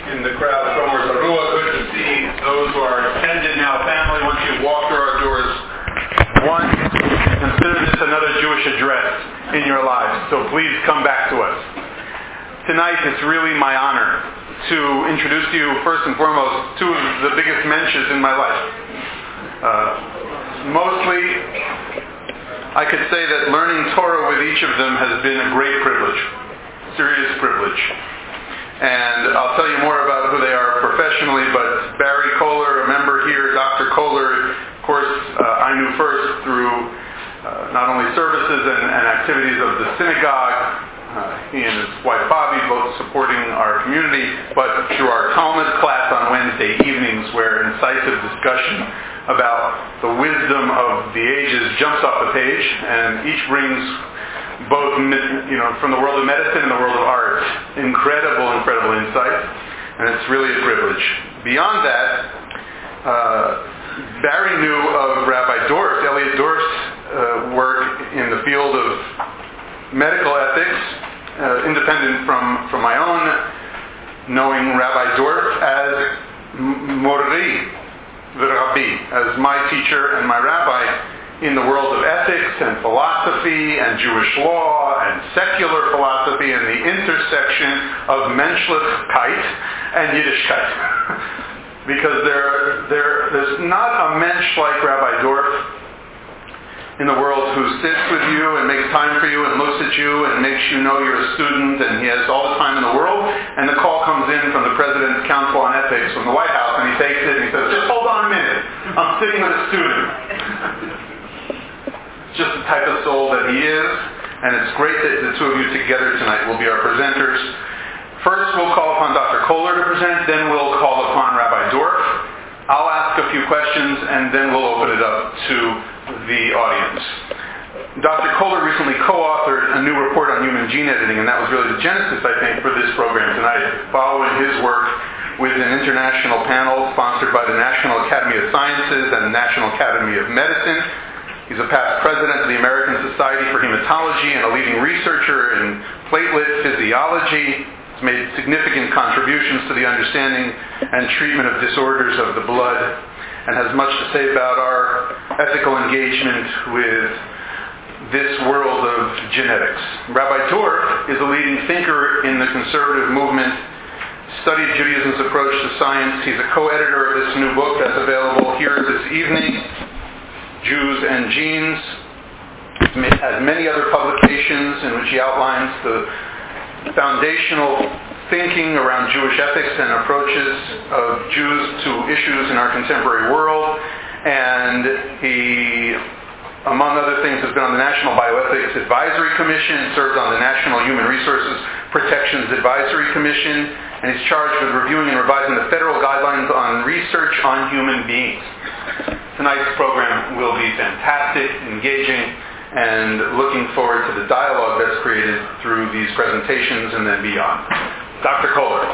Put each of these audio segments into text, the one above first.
in the crowd somewhere. Zarua, good to see those who are extended now family. Once you walk through our doors, one, consider this another Jewish address in your lives. So please come back to us. Tonight, it's really my honor to introduce to you, first and foremost, two of the biggest mensches in my life. Mostly, I could say that learning Torah with each of them has been a great privilege, serious privilege. And I'll tell you more about who they are professionally, but Barry Kohler, a member here, Dr. Kohler, of course, I knew first through not only services and activities of the synagogue, he and his wife Bobby both supporting our community, but through our Talmud class on Wednesday evenings where incisive discussion about the wisdom of the ages jumps off the page, and each brings both, from the world of medicine and the world of art, incredible insights, and it's really a privilege. Beyond that, Barry knew of Rabbi Dorff, Elliot Dorff's work in the field of medical ethics, independent from my own knowing Rabbi Dorff as Mori V'Rabbi, as my teacher and my rabbi in the world of ethics and philosophy and Jewish law and secular philosophy and the intersection of Menschlichkeit and Yiddishkeit. Because there's not a mensch like Rabbi Dorff in the world who sits with you and makes time for you and looks at you and makes you know you're a student, and he has all the time in the world, and the call comes in from the President's Council on Ethics from the White House, and he takes it and he says, just hold on a minute, I'm sitting with a student. Just the type of soul that he is, and it's great that the two of you together tonight will be our presenters. First, we'll call upon Dr. Kohler to present, then we'll call upon Rabbi Dorff. I'll ask a few questions, and then we'll open it up to the audience. Dr. Kohler recently co-authored a new report on human gene editing, and that was really the genesis, I think, for this program tonight, following his work with an international panel sponsored by the National Academy of Sciences and the National Academy of Medicine. He's a past president of the American Society for Hematology and a leading researcher in platelet physiology. He's made significant contributions to the understanding and treatment of disorders of the blood and has much to say about our ethical engagement with this world of genetics. Rabbi Dorff is a leading thinker in the conservative movement, studied Judaism's approach to science. He's a co-editor of this new book that's available here this evening, Jews and Genes. He has many other publications in which he outlines the foundational thinking around Jewish ethics and approaches of Jews to issues in our contemporary world. And he, among other things, has been on the National Bioethics Advisory Commission, served on the National Human Resources Protections Advisory Commission, and he's charged with reviewing and revising the federal guidelines on research on human beings. Tonight's program will be fantastic, engaging, and looking forward to the dialogue that's created through these presentations and then beyond. Dr. Kohler.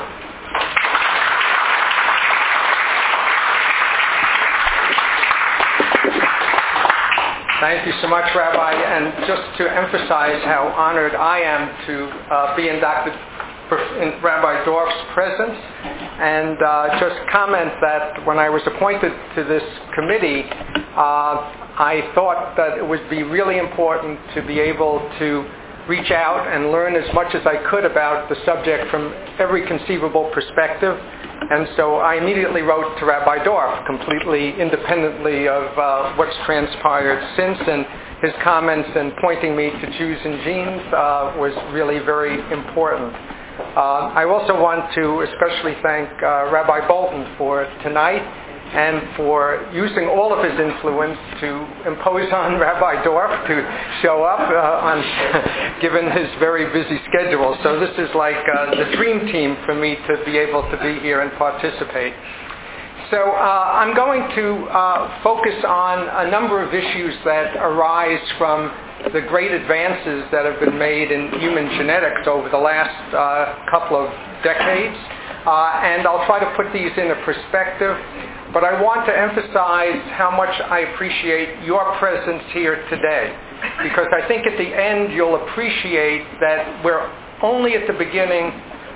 Thank you so much, Rabbi. And just to emphasize how honored I am to be in Rabbi Dorff's presence, and just comment that when I was appointed to this committee, I thought that it would be really important to be able to reach out and learn as much as I could about the subject from every conceivable perspective. And so I immediately wrote to Rabbi Dorff, completely independently of what's transpired since, and his comments and pointing me to Jews and Genes was really very important. I also want to especially thank Rabbi Bolton for tonight and for using all of his influence to impose on Rabbi Dorff to show up given his very busy schedule. So this is like the dream team for me to be able to be here and participate. So I'm going to focus on a number of issues that arise from the great advances that have been made in human genetics over the last couple of decades. And I'll try to put these in a perspective. But I want to emphasize how much I appreciate your presence here today. Because I think at the end you'll appreciate that we're only at the beginning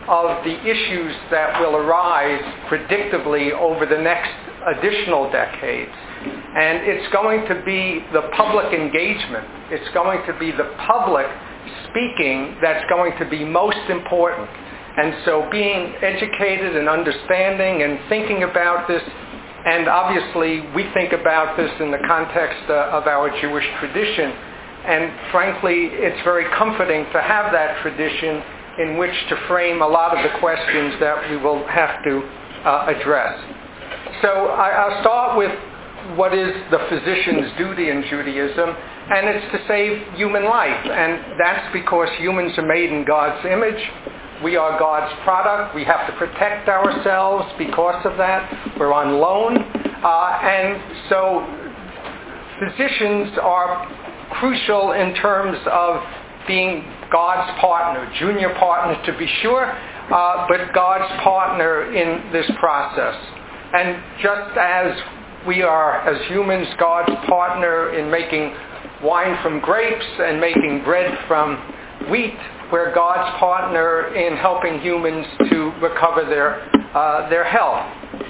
of the issues that will arise predictably over the next additional decades. And it's going to be the public engagement. It's going to be the public speaking that's going to be most important. And so being educated and understanding and thinking about this, and obviously we think about this in the context of our Jewish tradition, and frankly it's very comforting to have that tradition in which to frame a lot of the questions that we will have to address. So I'll start with what is the physician's duty in Judaism, and it's to save human life. And that's because humans are made in God's image. We are God's product. We have to protect ourselves because of that. We're on loan. And so physicians are crucial in terms of being God's partner, junior partner to be sure, but God's partner in this process. And just as we are, as humans, God's partner in making wine from grapes and making bread from wheat, we're God's partner in helping humans to recover their health.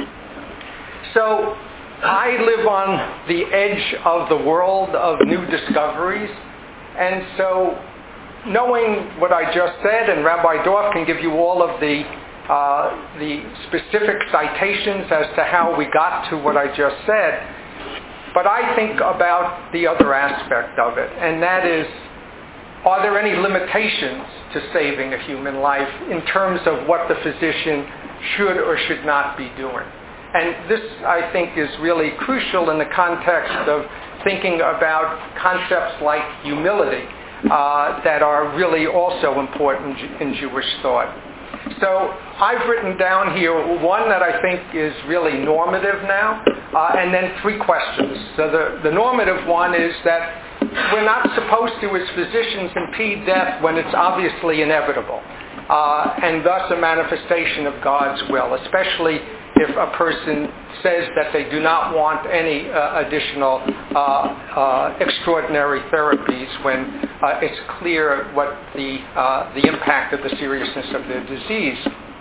So I live on the edge of the world of new discoveries, and so knowing what I just said, and Rabbi Dorf can give you all of the specific citations as to how we got to what I just said, but I think about the other aspect of it, and that is, are there any limitations to saving a human life in terms of what the physician should or should not be doing? And this, I think, is really crucial in the context of thinking about concepts like humility that are really also important in Jewish thought. So I've written down here one that I think is really normative now, and then three questions. So the normative one is that we're not supposed to, as physicians, impede death when it's obviously inevitable, and thus a manifestation of God's will, especially if a person says that they do not want any additional extraordinary therapies when it's clear what the impact of the seriousness of their disease.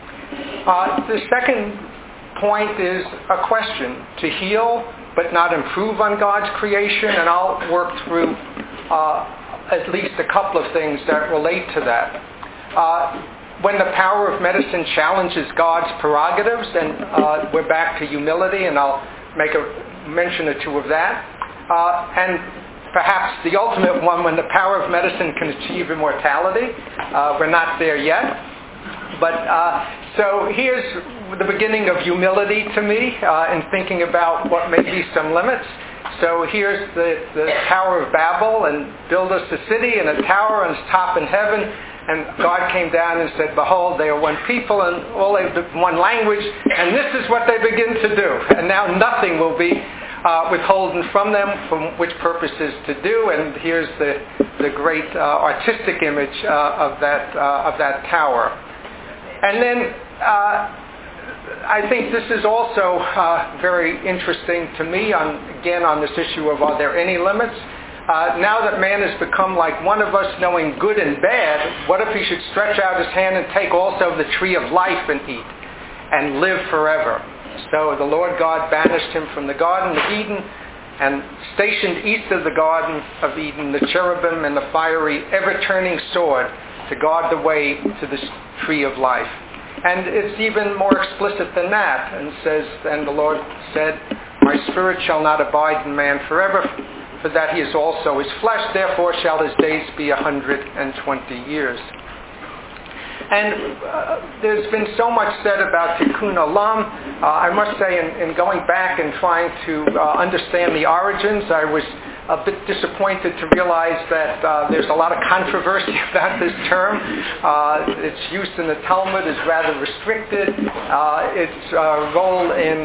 The second point is a question: to heal but not improve on God's creation, and I'll work through at least a couple of things that relate to that. When the power of medicine challenges God's prerogatives, and we're back to humility, and I'll make a mention or two of that. And perhaps the ultimate one, when the power of medicine can achieve immortality. We're not there yet. But so here's the beginning of humility to me in thinking about what may be some limits. So here's the Tower of Babel, and build us a city and a tower on its top in heaven. And God came down and said, behold, they are one people and all they have one language, and this is what they begin to do. And now nothing will be withholden from them, from which purposes to do. And here's the great artistic image of that tower. And then I think this is also very interesting to me, on this issue of, are there any limits? Now that man has become like one of us, knowing good and bad, what if he should stretch out his hand and take also the tree of life and eat and live forever? So the Lord God banished him from the Garden of Eden and stationed east of the Garden of Eden the cherubim and the fiery, ever-turning sword to guard the way to the tree of life. And it's even more explicit than that, and says, and the Lord said, my spirit shall not abide in man forever, for that he is also his flesh, therefore shall his days be 120 years. And there's been so much said about Tikkun Olam. I must say, in going back and trying to understand the origins, I was a bit disappointed to realize that there's a lot of controversy about this term. Its use in the Talmud is rather restricted. Its role in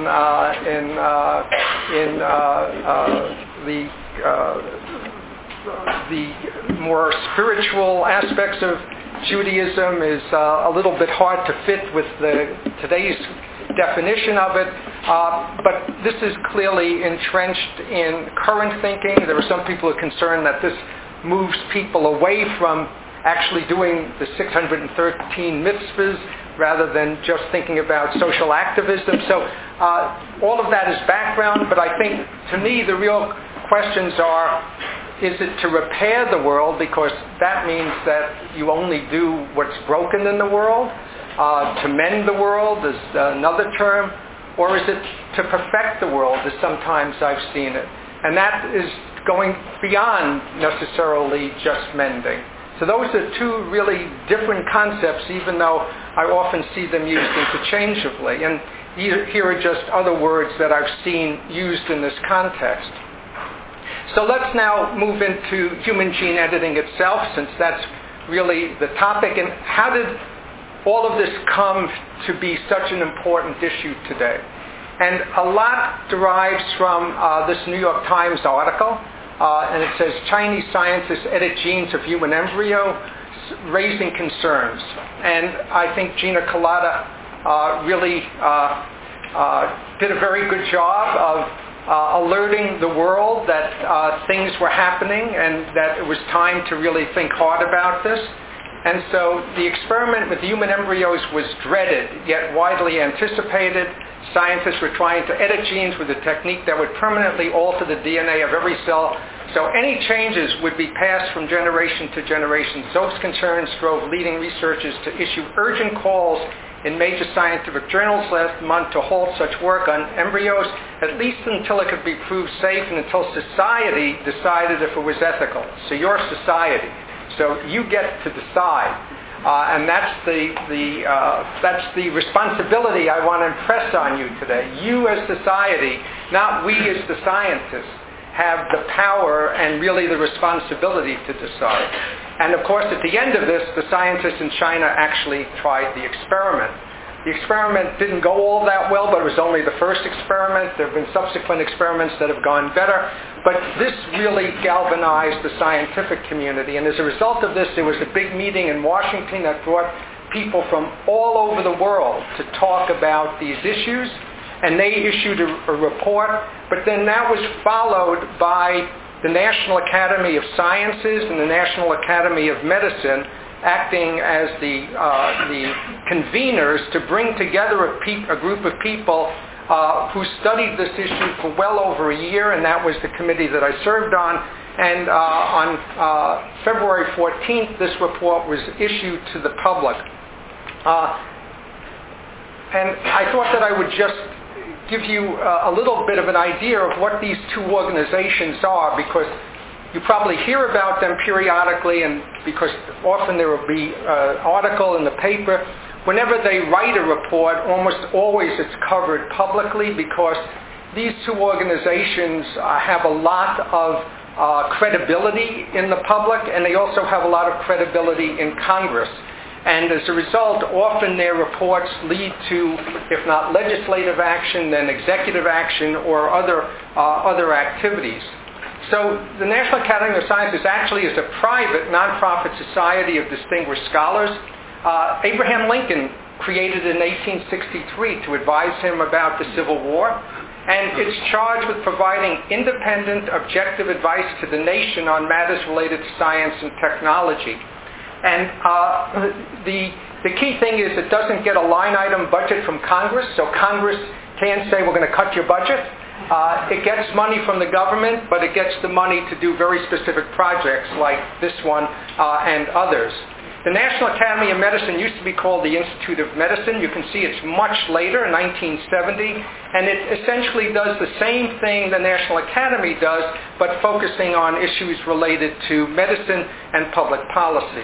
the more spiritual aspects of Judaism is a little bit hard to fit with today's definition of it, but this is clearly entrenched in current thinking. There are some people who are concerned that this moves people away from actually doing the 613 mitzvahs, rather than just thinking about social activism. So all of that is background, but I think, to me, the real questions are, is it to repair the world, because that means that you only do what's broken in the world? To mend the world is another term. Or is it to perfect the world, as sometimes I've seen it? And that is going beyond necessarily just mending. So those are two really different concepts, even though I often see them used interchangeably. And here are just other words that I've seen used in this context. So let's now move into human gene editing itself, since that's really the topic. And how did all of this come to be such an important issue today? And a lot derives from this New York Times article, and it says, Chinese scientists edit genes of human embryo, raising concerns. And I think Gina Kolata really did a very good job of alerting the world that things were happening and that it was time to really think hard about this. And so the experiment with human embryos was dreaded, yet widely anticipated. Scientists were trying to edit genes with a technique that would permanently alter the DNA of every cell, so any changes would be passed from generation to generation. Those concerns drove leading researchers to issue urgent calls in major scientific journals last month to halt such work on embryos, at least until it could be proved safe and until society decided if it was ethical. So your society. So you get to decide. And that's the responsibility I want to impress on you today. You as society, not we as the scientists, have the power and really the responsibility to decide. And of course, at the end of this, the scientists in China actually tried the experiment. The experiment didn't go all that well, but it was only the first experiment. There have been subsequent experiments that have gone better. But this really galvanized the scientific community. And as a result of this, there was a big meeting in Washington that brought people from all over the world to talk about these issues. And they issued a report. But then that was followed by the National Academy of Sciences and the National Academy of Medicine acting as the conveners to bring together a group of people who studied this issue for well over a year, and that was the committee that I served on. And on February 14th, this report was issued to the public. And I thought that I would just give you a little bit of an idea of what these two organizations are, because you probably hear about them periodically, and because often there will be an article in the paper. Whenever they write a report, almost always it's covered publicly, because these two organizations have a lot of credibility in the public, and they also have a lot of credibility in Congress. And as a result, often their reports lead to, if not legislative action, then executive action or other activities. So the National Academy of Sciences actually is a private, nonprofit society of distinguished scholars. Abraham Lincoln created it in 1863 to advise him about the Civil War. And it's charged with providing independent, objective advice to the nation on matters related to science and technology. And the key thing is it doesn't get a line item budget from Congress, so Congress can't say we're going to cut your budget. It gets money from the government, but it gets the money to do very specific projects like this one and others. The National Academy of Medicine used to be called the Institute of Medicine. You can see it's much later, 1970, and it essentially does the same thing the National Academy does, but focusing on issues related to medicine and public policy.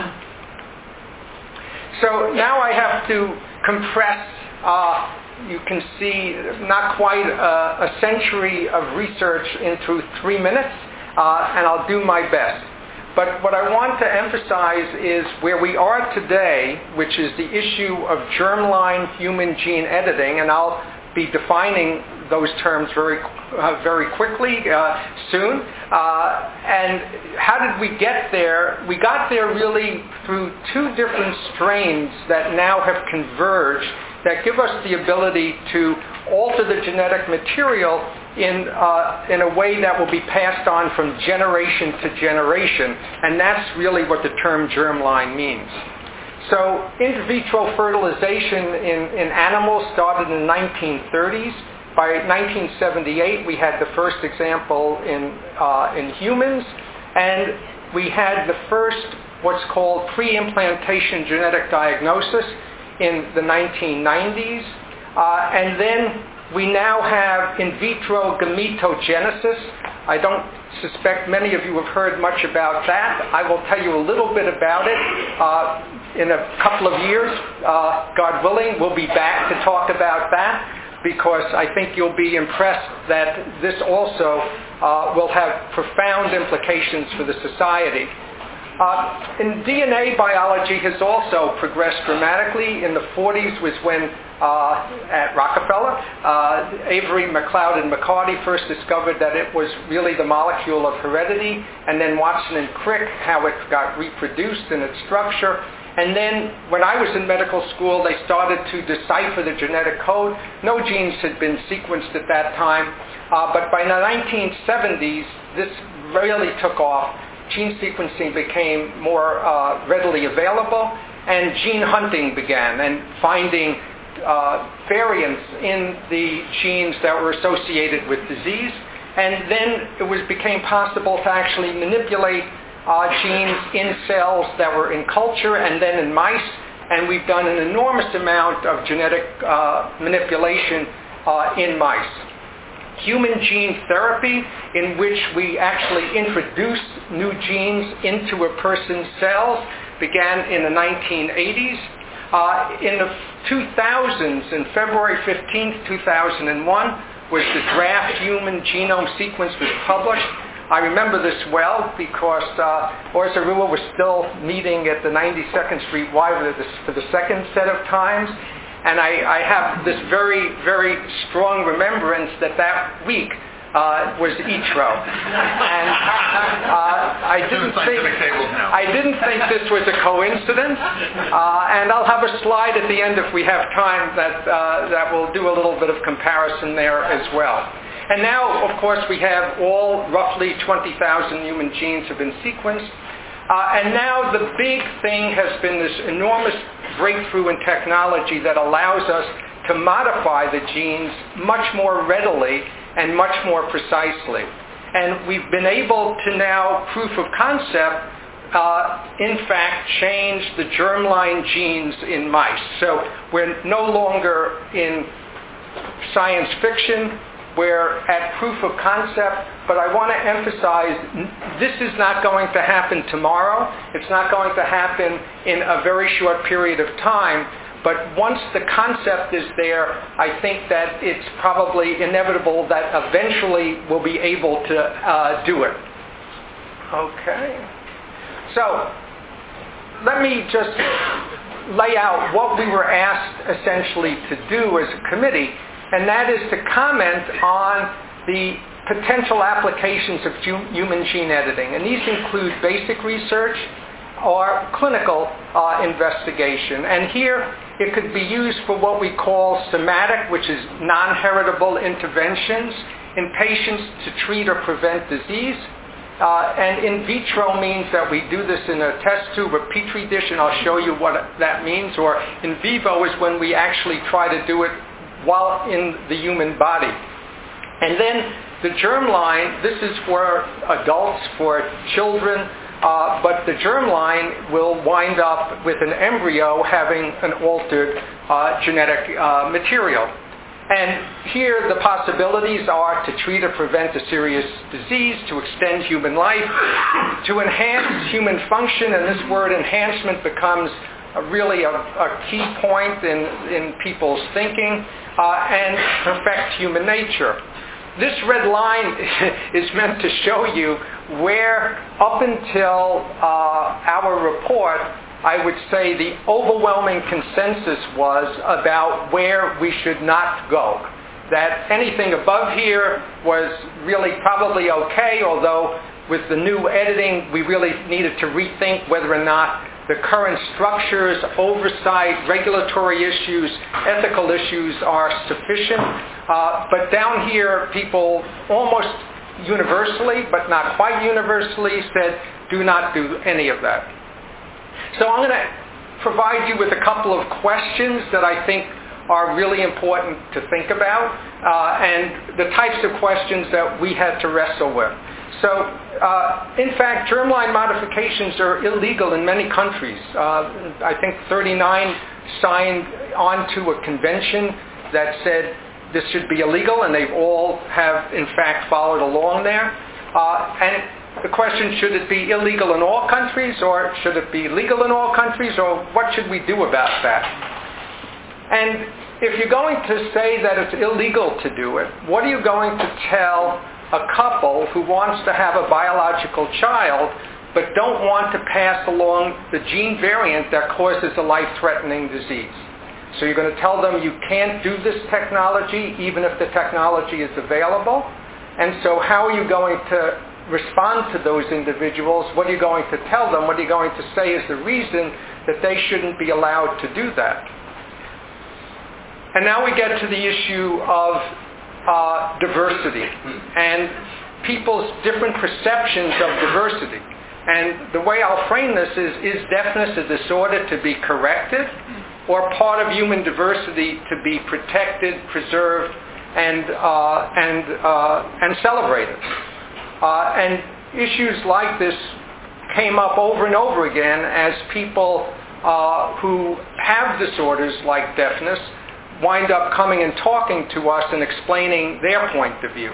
So now I have to compress, you can see, not quite a century of research into 3 minutes, and I'll do my best. But what I want to emphasize is where we are today, which is the issue of germline human gene editing, and I'll be defining those terms very quickly soon. And how did we get there? We got there really through two different strains that now have converged that give us the ability to alter the genetic material in a way that will be passed on from generation to generation. And that's really what the term germline means. So in vitro fertilization in animals started in the 1930s. By 1978, we had the first example in humans, and we had the first what's called pre-implantation genetic diagnosis in the 1990s. And then we now have in vitro gametogenesis. I don't suspect many of you have heard much about that. I will tell you a little bit about it. In a couple of years, God willing, we'll be back to talk about that, because I think you'll be impressed that this also will have profound implications for the society. And DNA biology has also progressed dramatically. In the 40s was when, at Rockefeller, Avery, McLeod, and McCarty first discovered that it was really the molecule of heredity, and then Watson and Crick, how it got reproduced in its structure. And then when I was in medical school, they started to decipher the genetic code. No genes had been sequenced at that time. But by the 1970s, this really took off. Gene sequencing became more readily available, and gene hunting began, and finding variants in the genes that were associated with disease. And then it became possible to actually manipulate genes in cells that were in culture and then in mice, and we've done an enormous amount of genetic manipulation in mice. Human gene therapy, in which we actually introduce new genes into a person's cells, began in the 1980s. In the 2000s, in February 15th, 2001, was the draft human genome sequence was published. I remember this well because Urs Zarua was still meeting at the 92nd Street Y for the second set of times. And I have this very, very strong remembrance that week was ITRO. And I didn't think this was a coincidence. And I'll have a slide at the end if we have time that will do a little bit of comparison there as well. And now, of course, we have all roughly 20,000 human genes have been sequenced. And now the big thing has been this enormous breakthrough in technology that allows us to modify the genes much more readily and much more precisely. And we've been able to now, proof of concept, in fact, change the germline genes in mice. So we're no longer in science fiction. We're at proof of concept, but I want to emphasize this is not going to happen tomorrow. It's not going to happen in a very short period of time. But once the concept is there, I think that it's probably inevitable that eventually we'll be able to do it. Okay. So let me just lay out what we were asked essentially to do as a committee, and that is to comment on the potential applications of human gene editing. And these include basic research or clinical investigation. And here it could be used for what we call somatic, which is non-heritable interventions in patients to treat or prevent disease. And in vitro means that we do this in a test tube or petri dish, and I'll show you what that means. Or in vivo is when we actually try to do it while in the human body. And then the germline, this is for adults, for children, but the germline will wind up with an embryo having an altered genetic material. And here the possibilities are to treat or prevent a serious disease, to extend human life, to enhance human function, and this word enhancement becomes really a key point in people's thinking, and perfect human nature. This red line is meant to show you where, up until our report, I would say the overwhelming consensus was about where we should not go. That anything above here was really probably okay, although with the new editing, we really needed to rethink whether or not the current structures, oversight, regulatory issues, ethical issues are sufficient. But down here, people almost universally, but not quite universally, said, do not do any of that. So I'm going to provide you with a couple of questions that I think are really important to think about, and the types of questions that we had to wrestle with. So, in fact, germline modifications are illegal in many countries. I think 39 signed onto a convention that said this should be illegal, and they all have, in fact, followed along there. And the question, should it be illegal in all countries, or should it be legal in all countries, or what should we do about that? And if you're going to say that it's illegal to do it, what are you going to tell a couple who wants to have a biological child but don't want to pass along the gene variant that causes a life-threatening disease? So you're going to tell them you can't do this technology even if the technology is available? And so how are you going to respond to those individuals? What are you going to tell them? What are you going to say is the reason that they shouldn't be allowed to do that? And now we get to the issue of diversity and people's different perceptions of diversity. And the way I'll frame this is deafness a disorder to be corrected, or part of human diversity to be protected, preserved, and celebrated? And issues like this came up over and over again as people who have disorders like deafness wind up coming and talking to us and explaining their point of view.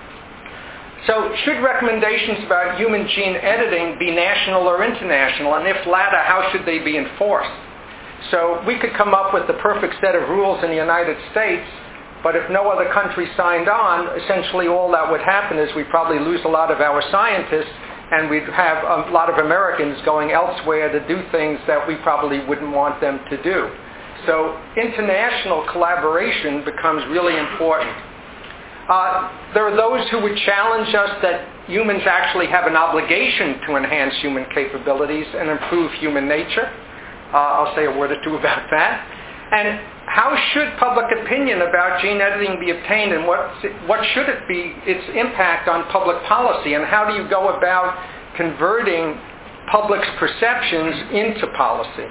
So should recommendations about human gene editing be national or international? And if latter, how should they be enforced? So we could come up with the perfect set of rules in the United States, but if no other country signed on, essentially all that would happen is we'd probably lose a lot of our scientists, and we'd have a lot of Americans going elsewhere to do things that we probably wouldn't want them to do. So international collaboration becomes really important. There are those who would challenge us that humans actually have an obligation to enhance human capabilities and improve human nature. I'll say a word or two about that. And how should public opinion about gene editing be obtained, and what should it be, its impact on public policy, and how do you go about converting public's perceptions into policy?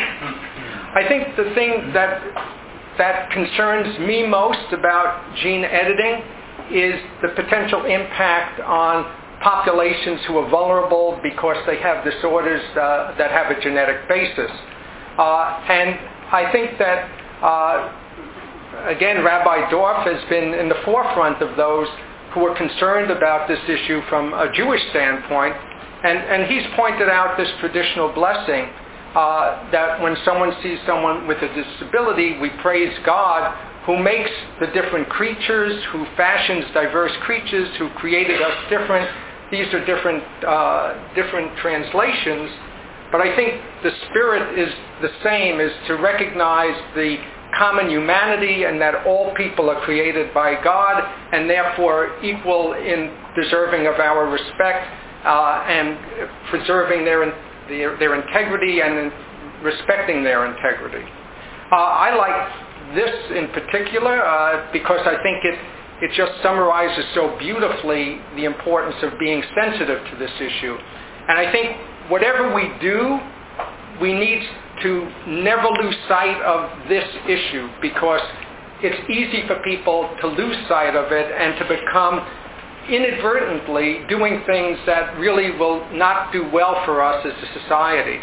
I think the thing that concerns me most about gene editing is the potential impact on populations who are vulnerable because they have disorders that have a genetic basis. And I think that, again, Rabbi Dorf has been in the forefront of those who are concerned about this issue from a Jewish standpoint. And he's pointed out this traditional blessing that when someone sees someone with a disability, we praise God who makes the different creatures, who fashions diverse creatures, who created us different. These are different translations. But I think the spirit is the same, is to recognize the common humanity and that all people are created by God and therefore equal in deserving of our respect and preserving their integrity and respecting their integrity. I like this in particular because I think it just summarizes so beautifully the importance of being sensitive to this issue. And I think whatever we do, we need to never lose sight of this issue because it's easy for people to lose sight of it and to become inadvertently doing things that really will not do well for us as a society.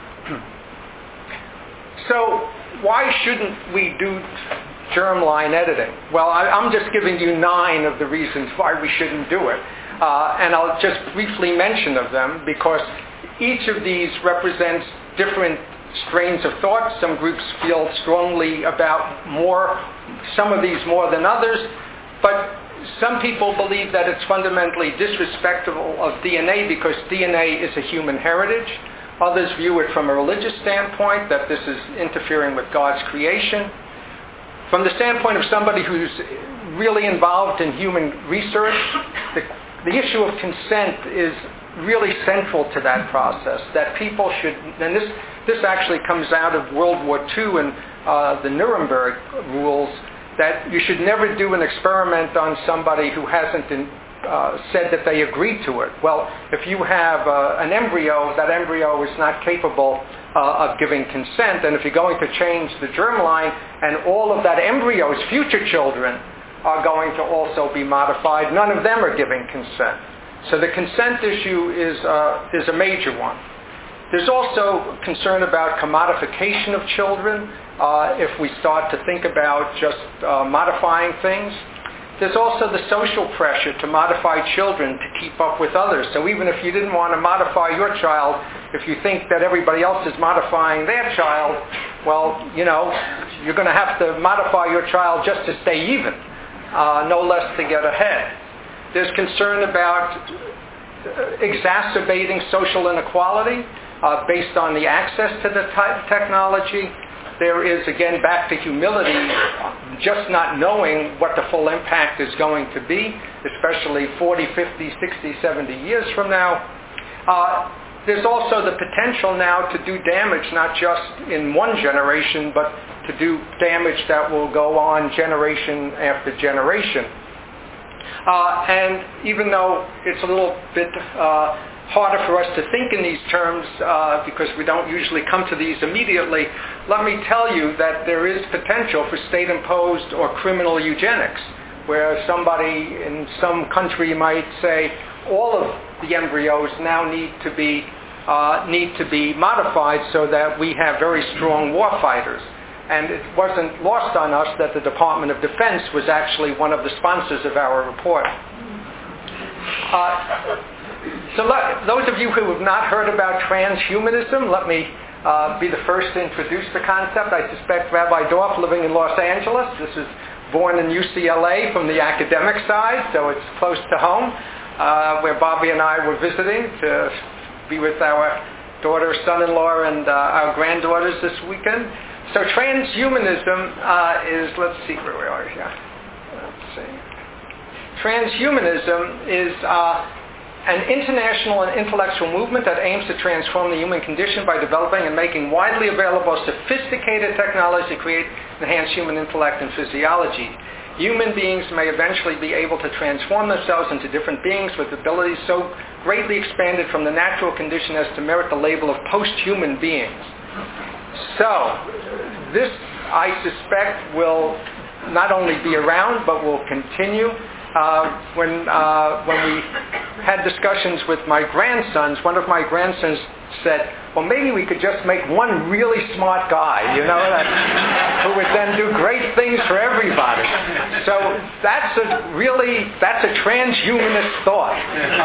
So why shouldn't we do germline editing? Well, I'm just giving you 9 of the reasons why we shouldn't do it. And I'll just briefly mention of them because each of these represents different strains of thought. Some groups feel strongly about some of these more than others, but some people believe that it's fundamentally disrespectful of DNA because DNA is a human heritage. Others view it from a religious standpoint, that this is interfering with God's creation. From the standpoint of somebody who's really involved in human research, the issue of consent is really central to that process, that people should, and this actually comes out of World War II and the Nuremberg rules, that you should never do an experiment on somebody who hasn't said that they agreed to it. Well, if you have an embryo, that embryo is not capable of giving consent, and if you're going to change the germline, and all of that embryo's future children are going to also be modified, none of them are giving consent. So the consent issue is a major one. There's also concern about commodification of children if we start to think about just modifying things. There's also the social pressure to modify children to keep up with others. So even if you didn't want to modify your child, if you think that everybody else is modifying their child, well, you're going to have to modify your child just to stay even, no less to get ahead. There's concern about exacerbating social inequality based on the access to the technology. There is, again, back to humility, just not knowing what the full impact is going to be, especially 40, 50, 60, 70 years from now. There's also the potential now to do damage, not just in one generation, but to do damage that will go on generation after generation. And even though it's a little bit harder for us to think in these terms because we don't usually come to these immediately, let me tell you that there is potential for state-imposed or criminal eugenics, where somebody in some country might say all of the embryos now need to be modified so that we have very strong war fighters. And it wasn't lost on us that the Department of Defense was actually one of the sponsors of our report. So those of you who have not heard about transhumanism, let me be the first to introduce the concept. I suspect Rabbi Dorf, living in Los Angeles, this is born in UCLA from the academic side, so it's close to home, where Bobby and I were visiting to be with our daughter, son-in-law, and our granddaughters this weekend. So transhumanism is, let's see where we are here. Let's see. Transhumanism is an international and intellectual movement that aims to transform the human condition by developing and making widely available sophisticated technology to create enhanced human intellect and physiology. Human beings may eventually be able to transform themselves into different beings with abilities so greatly expanded from the natural condition as to merit the label of post-human beings. So, this, I suspect, will not only be around, but will continue. When we had discussions with my grandsons, one of my grandsons said, well, maybe we could just make one really smart guy, who would then do great things for everybody. So that's a transhumanist thought.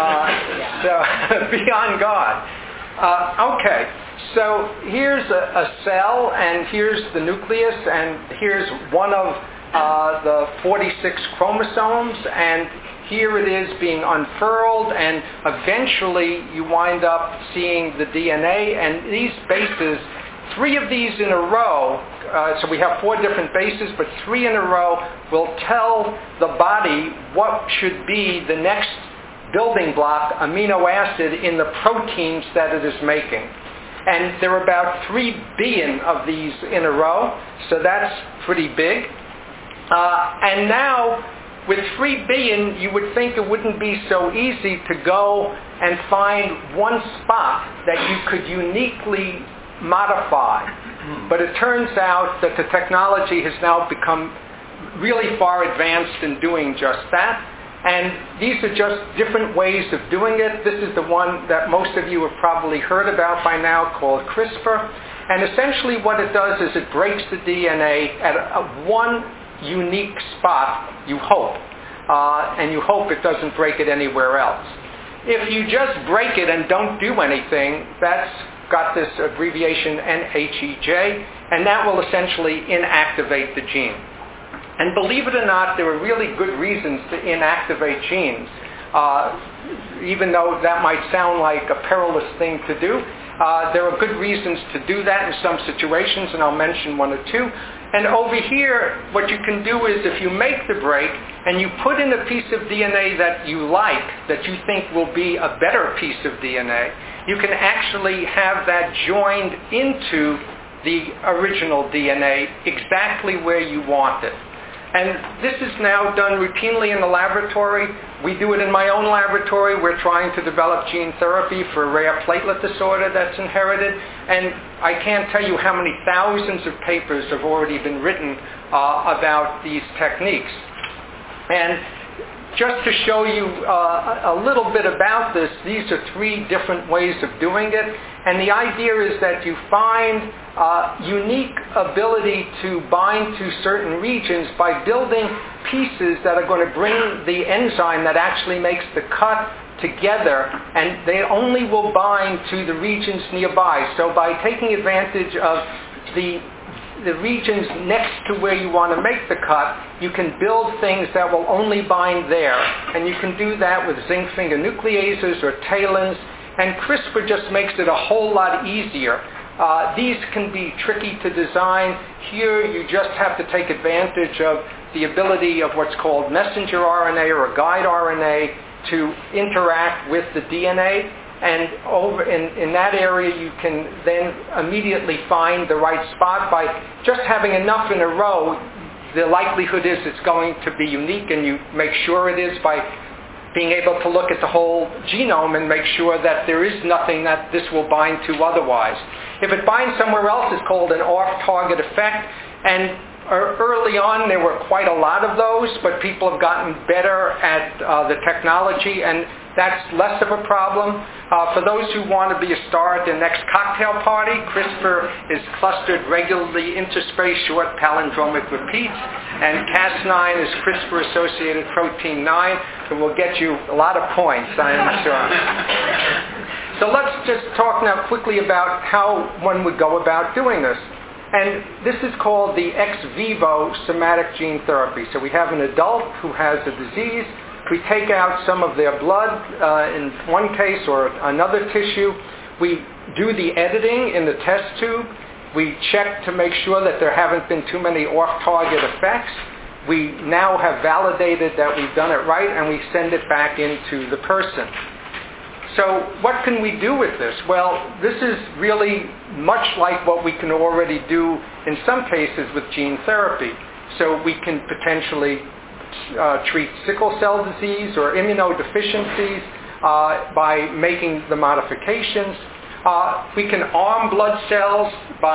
So beyond God. Okay. So here's a cell, and here's the nucleus, and here's one of the 46 chromosomes, and here it is being unfurled, and eventually you wind up seeing the DNA, and these bases, 3 of these in a row, so we have 4 different bases, but 3 in a row will tell the body what should be the next building block, amino acid, in the proteins that it is making. And there are about 3 billion of these in a row, so that's pretty big. And now, with 3 billion, you would think it wouldn't be so easy to go and find one spot that you could uniquely modify. But it turns out that the technology has now become really far advanced in doing just that. And these are just different ways of doing it. This is the one that most of you have probably heard about by now, called CRISPR. And essentially what it does is it breaks the DNA at one unique spot, you hope. And you hope it doesn't break it anywhere else. If you just break it and don't do anything, that's got this abbreviation NHEJ, and that will essentially inactivate the gene. And believe it or not, there are really good reasons to inactivate genes. Even though that might sound like a perilous thing to do, there are good reasons to do that in some situations, and I'll mention 1 or 2. And over here, what you can do is if you make the break and you put in a piece of DNA that you like, that you think will be a better piece of DNA, you can actually have that joined into the original DNA exactly where you want it. And this is now done routinely in the laboratory. We do it in my own laboratory. We're trying to develop gene therapy for a rare platelet disorder that's inherited. And I can't tell you how many thousands of papers have already been written about these techniques. And just to show you a little bit about this, these are 3 different ways of doing it. And the idea is that you find unique ability to bind to certain regions by building pieces that are going to bring the enzyme that actually makes the cut together, and they only will bind to the regions nearby. So by taking advantage of the regions next to where you want to make the cut, you can build things that will only bind there. And you can do that with zinc finger nucleases or TALENs, and CRISPR just makes it a whole lot easier. These can be tricky to design. Here you just have to take advantage of the ability of what's called messenger RNA or guide RNA to interact with the DNA. And over in that area, you can then immediately find the right spot by just having enough in a row. The likelihood is it's going to be unique, and you make sure it is by being able to look at the whole genome and make sure that there is nothing that this will bind to otherwise. If it binds somewhere else, it's called an off-target effect. And early on, there were quite a lot of those, but people have gotten better at the technology, and that's less of a problem. For those who want to be a star at their next cocktail party, CRISPR is clustered regularly interspaced short palindromic repeats, and Cas9 is CRISPR-associated protein 9, and will get you a lot of points, I am sure. So let's just talk now quickly about how one would go about doing this. And this is called the ex vivo somatic gene therapy. So we have an adult who has a disease. We take out some of their blood in one case or another tissue. We do the editing in the test tube. We check to make sure that there haven't been too many off-target effects. We now have validated that we've done it right, and we send it back into the person. So what can we do with this? Well, this is really much like what we can already do in some cases with gene therapy. So we can potentially treat sickle cell disease or immunodeficiencies by making the modifications. We can arm blood cells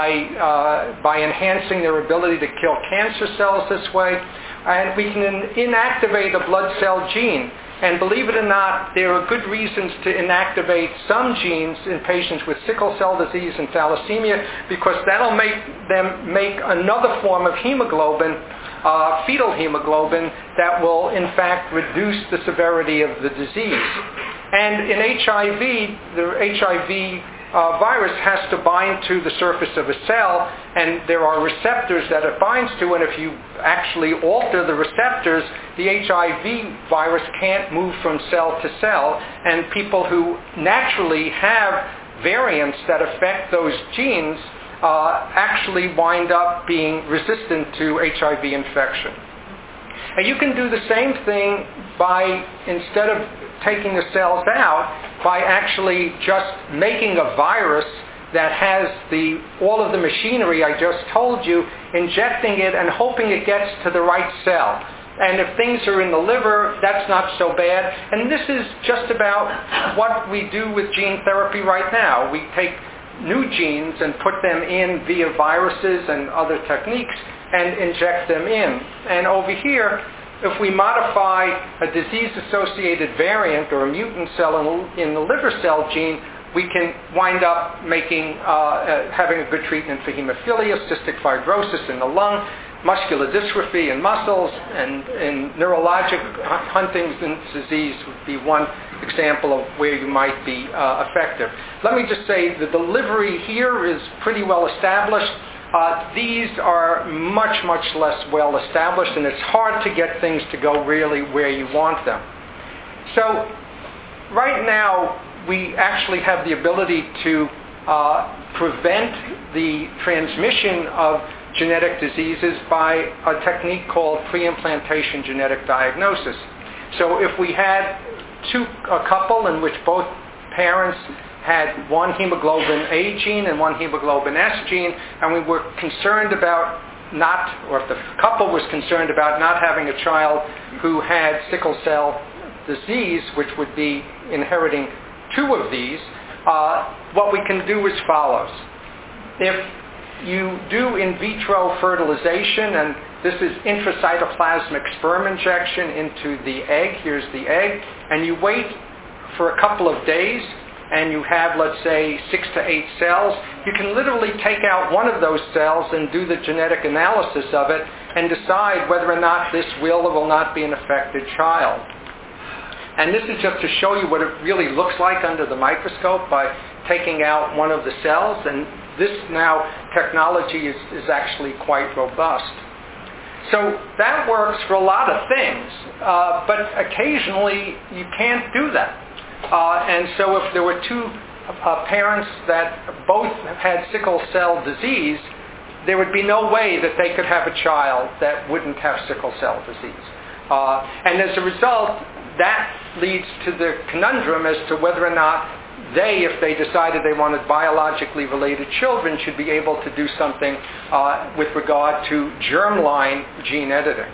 by enhancing their ability to kill cancer cells this way. And we can inactivate a blood cell gene. And believe it or not, there are good reasons to inactivate some genes in patients with sickle cell disease and thalassemia, because that'll make them make another form of hemoglobin, fetal hemoglobin, that will in fact reduce the severity of the disease. And in HIV, the HIV virus has to bind to the surface of a cell, and there are receptors that it binds to, and if you actually alter the receptors, the HIV virus can't move from cell to cell, and people who naturally have variants that affect those genes actually wind up being resistant to HIV infection. And you can do the same thing by, instead of taking the cells out, by actually just making a virus that has all of the machinery I just told you, injecting it and hoping it gets to the right cell. And if things are in the liver, that's not so bad. And this is just about what we do with gene therapy right now. We take new genes and put them in via viruses and other techniques and inject them in. And over here, if we modify a disease-associated variant or a mutant cell in the liver cell gene, we can wind up having a good treatment for hemophilia, cystic fibrosis in the lung, muscular dystrophy in muscles, and in neurologic Huntington's disease would be one example of where you might be effective. Let me just say the delivery here is pretty well established. These are much, much less well established, and it's hard to get things to go really where you want them. So right now, we actually have the ability to prevent the transmission of genetic diseases by a technique called pre-implantation genetic diagnosis. So if we had a couple in which both parents had one hemoglobin A gene and one hemoglobin S gene, and we were concerned about if the couple was concerned about not having a child who had sickle cell disease, which would be inheriting 2 of these, what we can do is follows. If you do in vitro fertilization, and this is intracytoplasmic sperm injection into the egg, here's the egg, and you wait for a couple of days, and you have, let's say, 6 to 8 cells, you can literally take out one of those cells and do the genetic analysis of it and decide whether or not this will or will not be an affected child. And this is just to show you what it really looks like under the microscope by taking out one of the cells, and this now technology is actually quite robust. So that works for a lot of things, but occasionally you can't do that. And so if there were 2 parents that both had sickle cell disease, there would be no way that they could have a child that wouldn't have sickle cell disease. And as a result, that leads to the conundrum as to whether or not they, if they decided they wanted biologically related children, should be able to do something with regard to germline gene editing.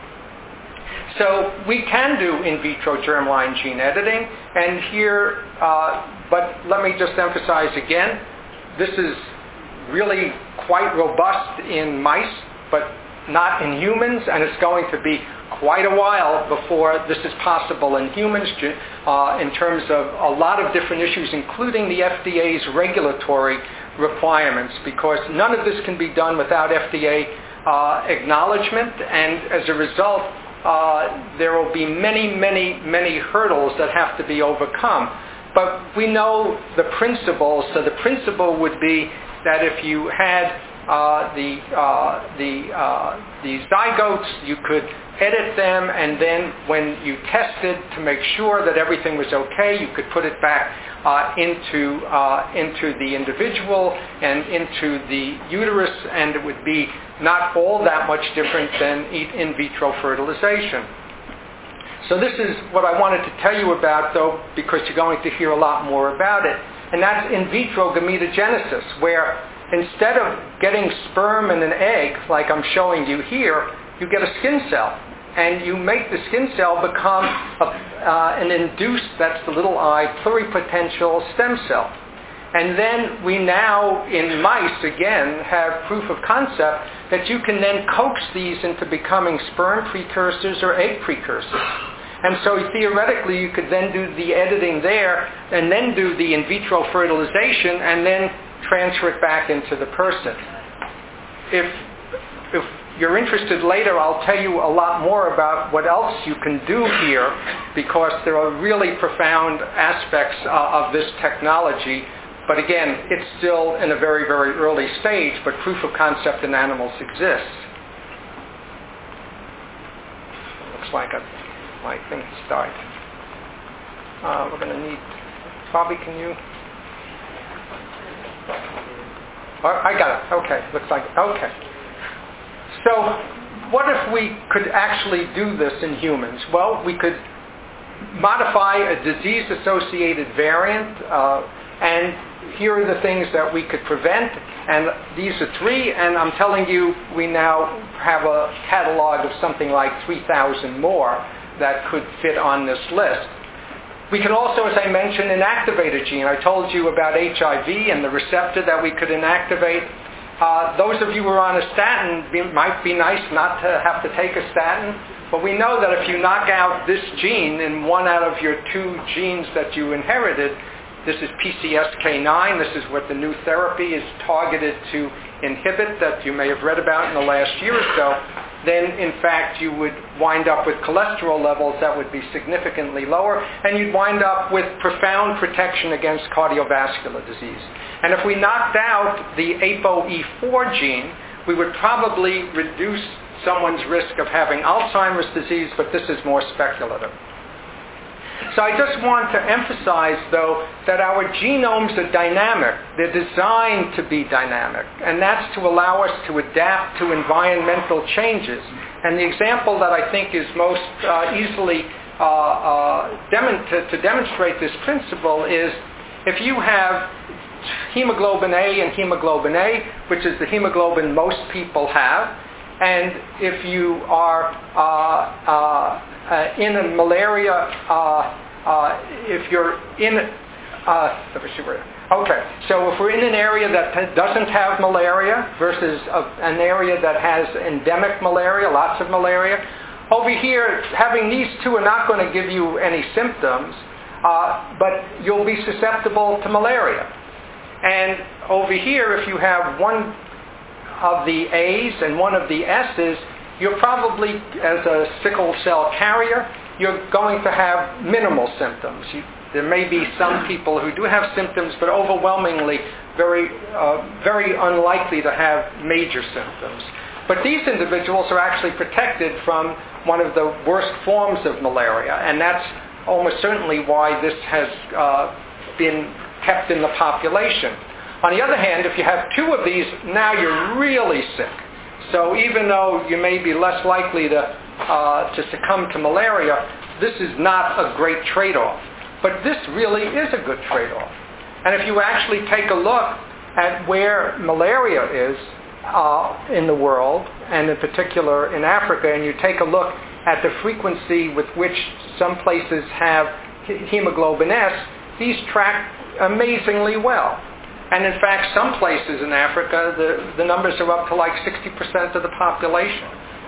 So we can do in vitro germline gene editing, and here, but let me just emphasize again, this is really quite robust in mice, but not in humans, and it's going to be quite a while before this is possible in humans in terms of a lot of different issues, including the FDA's regulatory requirements, because none of this can be done without FDA acknowledgement, and as a result, there will be many, many, many hurdles that have to be overcome. But we know the principle, so the principle would be that if you had the zygotes, you could edit them, and then when you tested to make sure that everything was okay, you could put it back into the individual and into the uterus, and it would be not all that much different than in vitro fertilization. So this is what I wanted to tell you about, though, because you're going to hear a lot more about it, and that's in vitro gametogenesis, where instead of getting sperm and an egg, like I'm showing you here, you get a skin cell. And you make the skin cell become an induced, that's the little I, pluripotential stem cell. And then we now, in mice, again, have proof of concept that you can then coax these into becoming sperm precursors or egg precursors. And so theoretically, you could then do the editing there and then do the in vitro fertilization and then transfer it back into the person. If you're interested later, I'll tell you a lot more about what else you can do here, because there are really profound aspects of this technology. But again, it's still in a very, very early stage, but proof of concept in animals exists. Looks like my thing has died. We're going to need... Bobby, can you... I got it. Okay. Looks like... Okay. So what if we could actually do this in humans? Well, we could modify a disease-associated variant, and here are the things that we could prevent, and these are 3, and I'm telling you, we now have a catalog of something like 3,000 more that could fit on this list. We can also, as I mentioned, inactivate a gene. I told you about HIV and the receptor that we could inactivate. Those of you who are on a statin, it might be nice not to have to take a statin, but we know that if you knock out this gene in one out of your 2 genes that you inherited, this is PCSK9, this is what the new therapy is targeted to inhibit that you may have read about in the last year or so, then in fact you would wind up with cholesterol levels that would be significantly lower, and you'd wind up with profound protection against cardiovascular disease. And if we knocked out the ApoE4 gene, we would probably reduce someone's risk of having Alzheimer's disease, but this is more speculative. So I just want to emphasize, though, that our genomes are dynamic. They're designed to be dynamic, and that's to allow us to adapt to environmental changes. And the example that I think is most easily to demonstrate this principle is if you have hemoglobin A and hemoglobin A, which is the hemoglobin most people have, And if you are in a malaria, if you're in, okay, so if we're in an area that doesn't have malaria versus an area that has endemic malaria, lots of malaria, over here, having these two are not going to give you any symptoms, but you'll be susceptible to malaria. And over here, if you have one of the A's and one of the S's, you're probably, as a sickle cell carrier, you're going to have minimal symptoms. There may be some people who do have symptoms, but overwhelmingly very unlikely to have major symptoms. But these individuals are actually protected from one of the worst forms of malaria, and that's almost certainly why this has been kept in the population. On the other hand, if you have two of these, now you're really sick. So even though you may be less likely to succumb to malaria, this is not a great trade-off. But this really is a good trade-off. And if you actually take a look at where malaria is in the world, and in particular in Africa, and you take a look at the frequency with which some places have hemoglobin S, these track amazingly well. And in fact, some places in Africa, the numbers are up to like 60% of the population.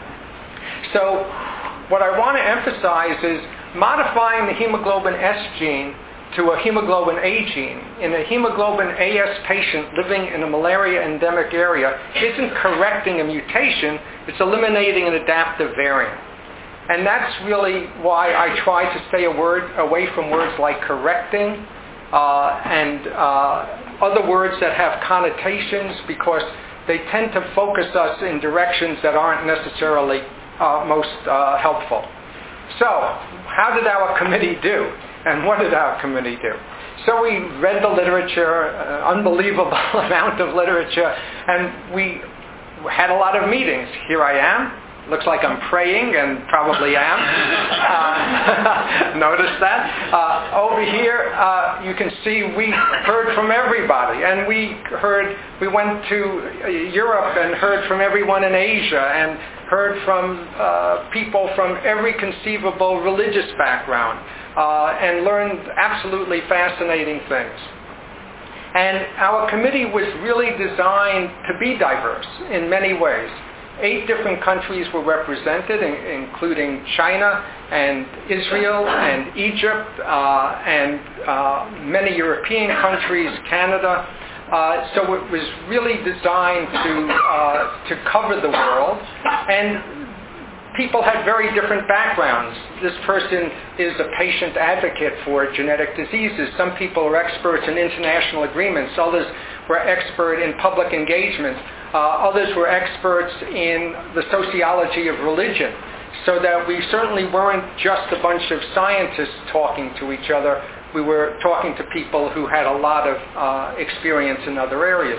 So what I want to emphasize is modifying the hemoglobin S gene to a hemoglobin A gene in a hemoglobin AS patient living in a malaria endemic area isn't correcting a mutation, it's eliminating an adaptive variant. And that's really why I try to stay away from words like correcting and other words that have connotations, because they tend to focus us in directions that aren't necessarily most helpful. So, how did our committee do? And what did our committee do? So we read the literature, unbelievable amount of literature, and we had a lot of meetings. Here I am. Looks like I'm praying, and probably am. Notice that. Over here, you can see we heard from everybody, and we went to Europe and heard from everyone in Asia, and heard from people from every conceivable religious background, and learned absolutely fascinating things. And our committee was really designed to be diverse in many ways. 8 different countries were represented, including China and Israel and Egypt and many European countries, Canada. So it was really designed to cover the world. And people had very different backgrounds. This person is a patient advocate for genetic diseases. Some people are experts in international agreements. Others were expert in public engagement. Others were experts in the sociology of religion. So that we certainly weren't just a bunch of scientists talking to each other. We were talking to people who had a lot of experience in other areas.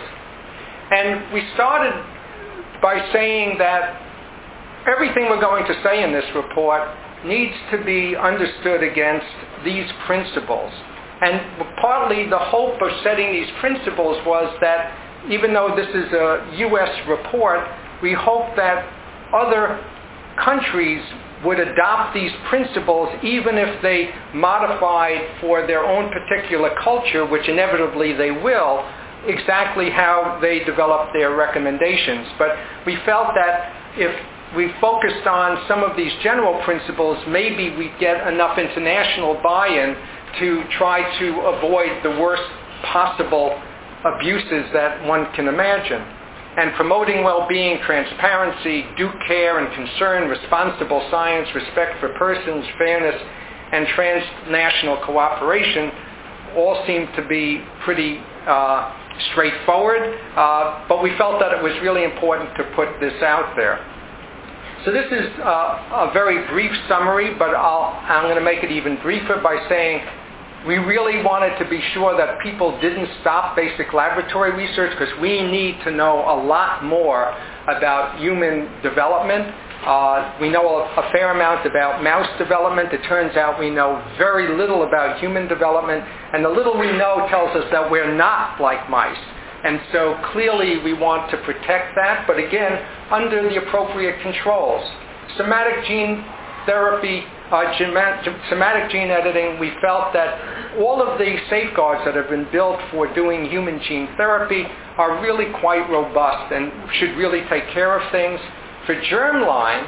And we started by saying that everything we're going to say in this report needs to be understood against these principles. And partly the hope of setting these principles was that even though this is a U.S. report, we hope that other countries would adopt these principles even if they modified for their own particular culture, which inevitably they will, exactly how they develop their recommendations. But we felt that if we focused on some of these general principles, maybe we'd get enough international buy-in to try to avoid the worst possible abuses that one can imagine. And promoting well-being, transparency, due care and concern, responsible science, respect for persons, fairness, and transnational cooperation all seem to be pretty straightforward, but we felt that it was really important to put this out there. So this is a very brief summary, but I'm going to make it even briefer by saying we really wanted to be sure that people didn't stop basic laboratory research, because we need to know a lot more about human development. We know a fair amount about mouse development. It turns out we know very little about human development, and the little we know tells us that we're not like mice. And so clearly we want to protect that, but again, under the appropriate controls. Somatic gene therapy, somatic gene editing, we felt that all of the safeguards that have been built for doing human gene therapy are really quite robust and should really take care of things. For germline,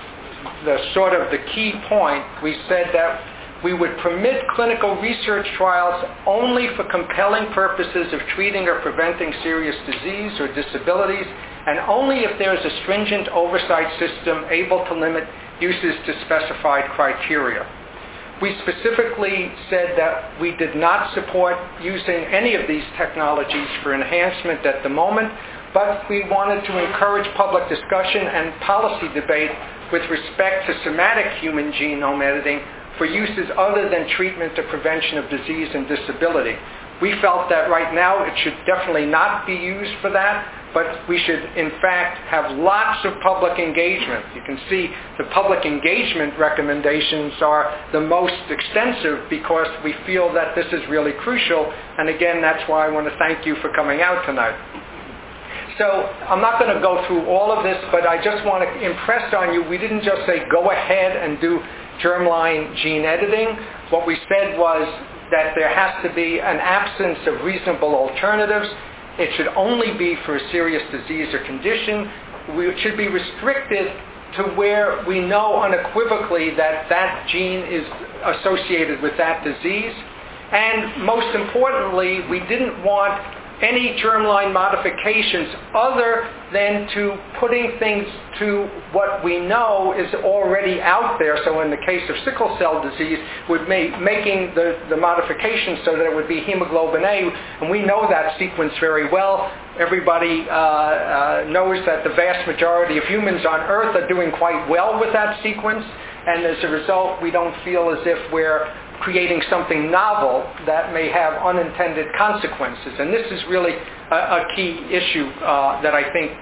the key point, we said that we would permit clinical research trials only for compelling purposes of treating or preventing serious disease or disabilities, and only if there's a stringent oversight system able to limit uses to specified criteria. We specifically said that we did not support using any of these technologies for enhancement at the moment, but we wanted to encourage public discussion and policy debate with respect to somatic human genome editing for uses other than treatment or prevention of disease and disability. We felt that right now it should definitely not be used for that, but we should in fact have lots of public engagement. You can see the public engagement recommendations are the most extensive because we feel that this is really crucial, and again, that's why I want to thank you for coming out tonight. So I'm not going to go through all of this, but I just want to impress on you, we didn't just say go ahead and do germline gene editing. What we said was that there has to be an absence of reasonable alternatives. It should only be for a serious disease or condition. It should be restricted to where we know unequivocally that that gene is associated with that disease. And most importantly, we didn't want any germline modifications other than to putting things to what we know is already out there. So in the case of sickle cell disease, we're making the modification so that it would be hemoglobin A, and we know that sequence very well. Everybody knows that the vast majority of humans on Earth are doing quite well with that sequence, and as a result, we don't feel as if we're creating something novel that may have unintended consequences. And this is really a key issue that I think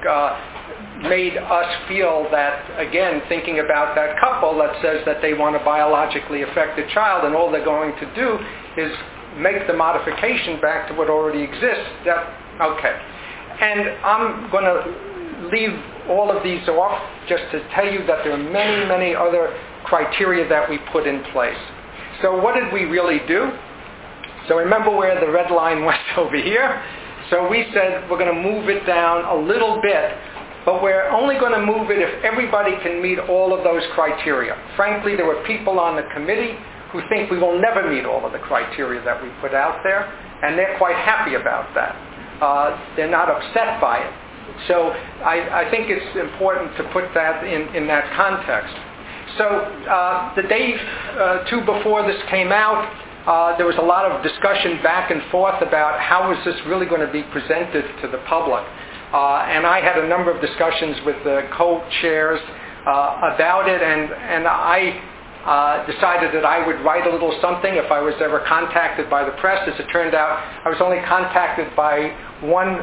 made us feel that, again, thinking about that couple that says that they want a biologically affected child and all they're going to do is make the modification back to what already exists. Okay. And I'm going to leave all of these off just to tell you that there are many, many other criteria that we put in place. So what did we really do? So remember where the red line went over here? So we said we're going to move it down a little bit, but we're only going to move it if everybody can meet all of those criteria. Frankly, there were people on the committee who think we will never meet all of the criteria that we put out there, and they're quite happy about that. They're not upset by it. So I think it's important to put that in that context. So the day two before this came out, there was a lot of discussion back and forth about how is this really going to be presented to the public. And I had a number of discussions with the co-chairs about it, and I decided that I would write a little something if I was ever contacted by the press. As it turned out, I was only contacted by one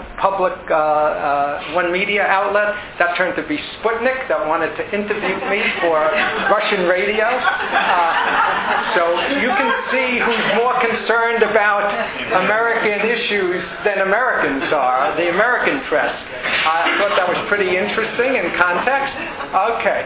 media outlet. That turned to be Sputnik, that wanted to interview me for Russian radio. So you can see who's more concerned about American issues than Americans are, the American press. I thought that was pretty interesting in context. Okay,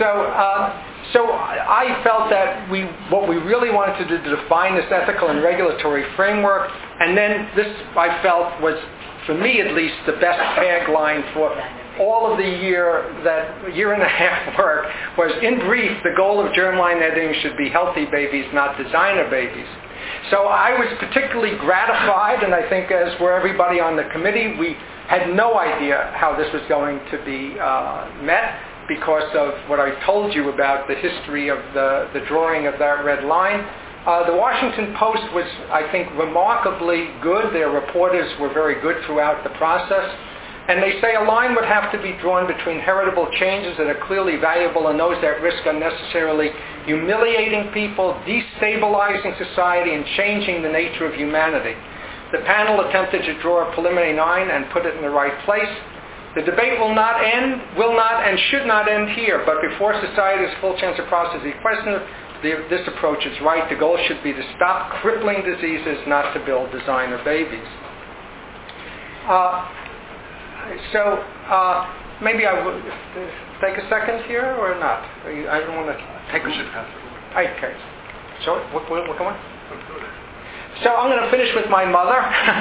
so I felt that what we really wanted to do to define this ethical and regulatory framework, and then this I felt was, for me at least, the best tagline for all of the year and a half work was, in brief, the goal of germline editing should be healthy babies, not designer babies. So I was particularly gratified, and I think as were everybody on the committee, we had no idea how this was going to be met, because of what I told you about the history of the drawing of that red line. The Washington Post was, I think, remarkably good. Their reporters were very good throughout the process. And they say a line would have to be drawn between heritable changes that are clearly valuable and those that risk unnecessarily humiliating people, destabilizing society, and changing the nature of humanity. The panel attempted to draw a preliminary line and put it in the right place. The debate will not and should not end here, but before society has a full chance to process the question, this approach is right. The goal should be to stop crippling diseases, not to build designer babies. Maybe I will take a second here or not? I don't want to take a... Okay. So, what come on? So I'm going to finish with my mother.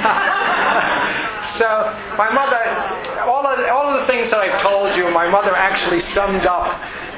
So my mother, all of the things that I've told you, my mother actually summed up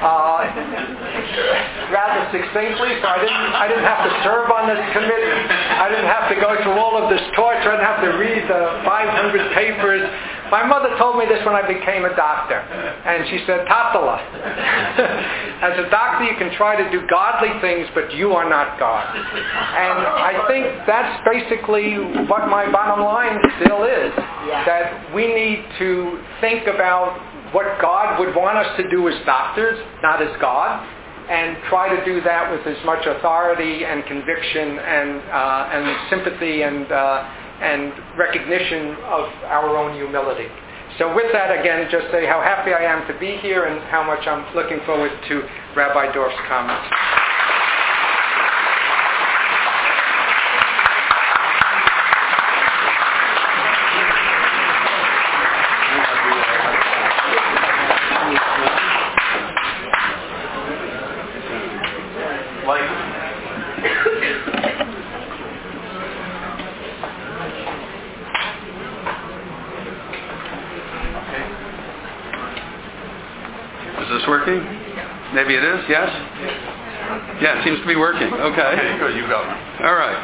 rather succinctly. So I didn't have to serve on this committee. I didn't have to go through all of this torture. I didn't have to read the 500 papers. My mother told me this when I became a doctor, and she said, Tatala, as a doctor you can try to do godly things, but you are not God. And I think that's basically what my bottom line still is, that we need to think about what God would want us to do as doctors, not as God, and try to do that with as much authority and conviction and sympathy and recognition of our own humility. So with that, again, just say how happy I am to be here and how much I'm looking forward to Rabbi Dorf's comments. Working? Maybe it is? Yes? Yeah, it seems to be working. Okay. Good, you go. All right.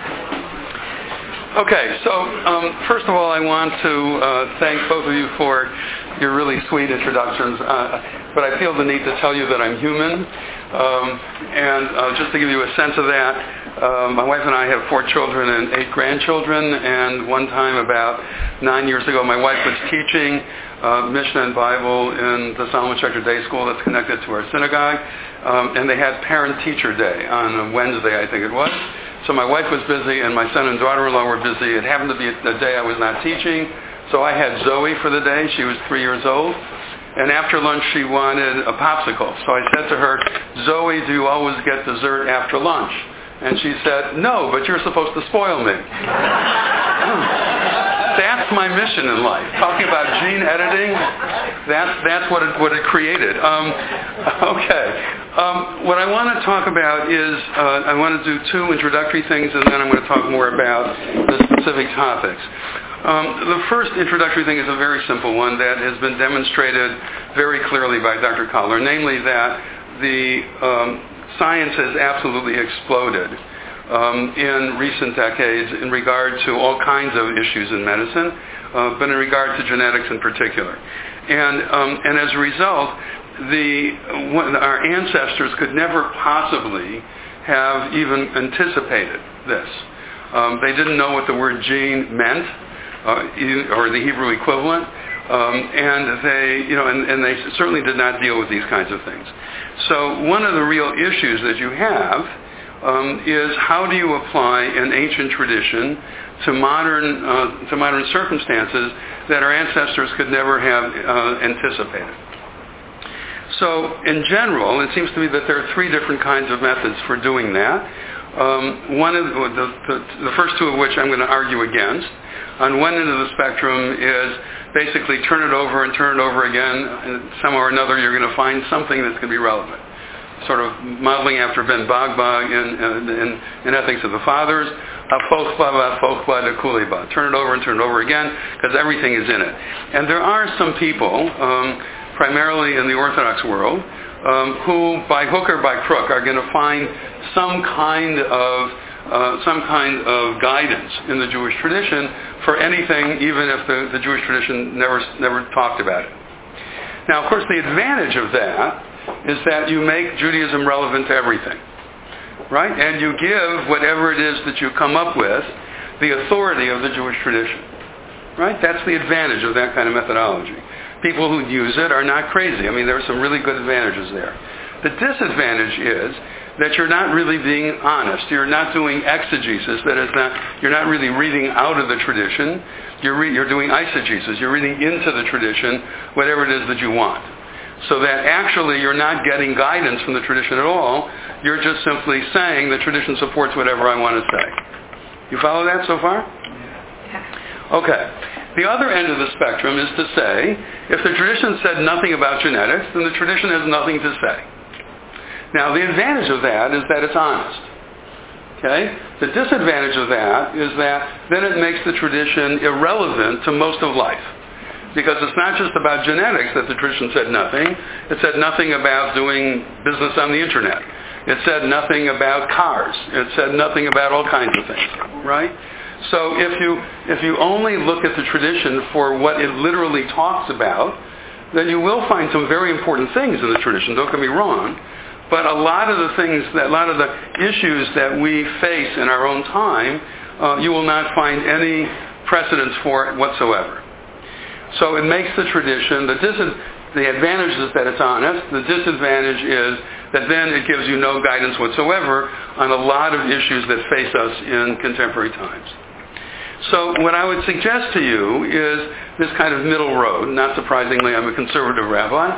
Okay, so first of all, I want to thank both of you for your really sweet introductions, but I feel the need to tell you that I'm human, and just to give you a sense of that, my wife and I have 4 children and 8 grandchildren, and one time about 9 years ago, my wife was teaching Mishnah and Bible in the Solomon Schechter Day School that's connected to our synagogue, and they had Parent-Teacher Day on a Wednesday, I think it was. So my wife was busy, and my son and daughter-in-law were busy. It happened to be the day I was not teaching, so I had Zoe for the day. She was 3 years old, and after lunch she wanted a popsicle. So I said to her, Zoe, do you always get dessert after lunch? And she said, no, but you're supposed to spoil me. That's my mission in life. Talking about gene editing, that's what it created. Okay. What I want to talk about is, I want to do 2 introductory things, and then I'm going to talk more about the specific topics. The first introductory thing is a very simple one that has been demonstrated very clearly by Dr. Kohler, namely that the science has absolutely exploded in recent decades in regard to all kinds of issues in medicine, but in regard to genetics in particular. And as a result, our ancestors could never possibly have even anticipated this. They didn't know what the word gene meant, or the Hebrew equivalent, and they certainly did not deal with these kinds of things. So one of the real issues that you have is how do you apply an ancient tradition to modern circumstances that our ancestors could never have anticipated. So in general, it seems to me that there are 3 different kinds of methods for doing that. One of the first 2 of which I'm going to argue against. On one end of the spectrum is basically turn it over and turn it over again, and somehow or another you're going to find something that's going to be relevant. Sort of modeling after Ben Bagbag in Ethics of the Fathers, turn it over and turn it over again, because everything is in it. And there are some people, primarily in the Orthodox world, who by hook or by crook are going to find some kind of guidance in the Jewish tradition for anything, even if the Jewish tradition never talked about it. Now, of course, the advantage of that is that you make Judaism relevant to everything, right? And you give whatever it is that you come up with the authority of the Jewish tradition, right? That's the advantage of that kind of methodology. People who use it are not crazy. I mean, there are some really good advantages there. The disadvantage is that you're not really being honest. You're not doing exegesis. That is, you're not really reading out of the tradition. You're doing eisegesis. You're reading into the tradition whatever it is that you want. So that actually you're not getting guidance from the tradition at all. You're just simply saying the tradition supports whatever I want to say. You follow that so far? Okay. The other end of the spectrum is to say, if the tradition said nothing about genetics, then the tradition has nothing to say. Now, the advantage of that is that it's honest. Okay? The disadvantage of that is that then it makes the tradition irrelevant to most of life. Because it's not just about genetics that the tradition said nothing. It said nothing about doing business on the internet. It said nothing about cars. It said nothing about all kinds of things, right? So if you only look at the tradition for what it literally talks about, then you will find some very important things in the tradition, don't get me wrong. But a lot of the issues that we face in our own time, you will not find any precedence for it whatsoever. So it makes the tradition, the advantage is that it's honest. The disadvantage is that then it gives you no guidance whatsoever on a lot of issues that face us in contemporary times. So what I would suggest to you is this kind of middle road. Not surprisingly, I'm a conservative rabbi.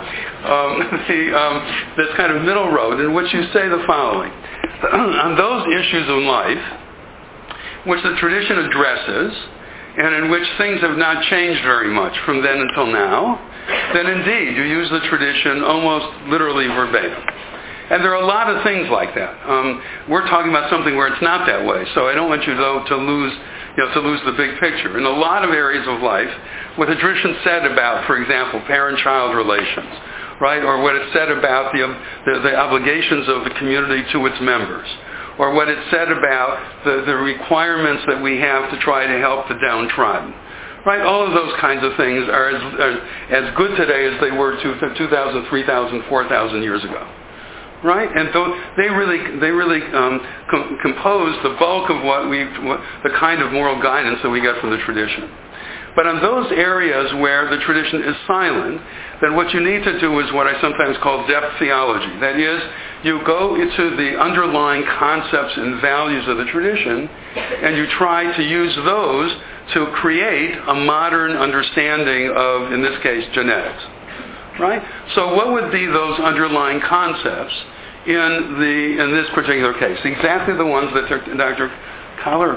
This kind of middle road in which you say the following. On those issues in life which the tradition addresses, and in which things have not changed very much from then until now, then indeed you use the tradition almost literally verbatim. And there are a lot of things like that. We're talking about something where it's not that way, so I don't want you to lose the big picture. In a lot of areas of life, what the tradition said about, for example, parent-child relations, right, or what it said about the obligations of the community to its members, or what it said about the requirements that we have to try to help the downtrodden. Right? All of those kinds of things are as good today as they were 2,000, 3,000, 4,000 years ago. Right? And so they really compose the bulk of the kind of moral guidance that we get from the tradition. But on those areas where the tradition is silent, then what you need to do is what I sometimes call depth theology. That is, you go into the underlying concepts and values of the tradition, and you try to use those to create a modern understanding of, in this case, genetics. Right? So what would be those underlying concepts in this particular case? Exactly the ones that Dr. Kohler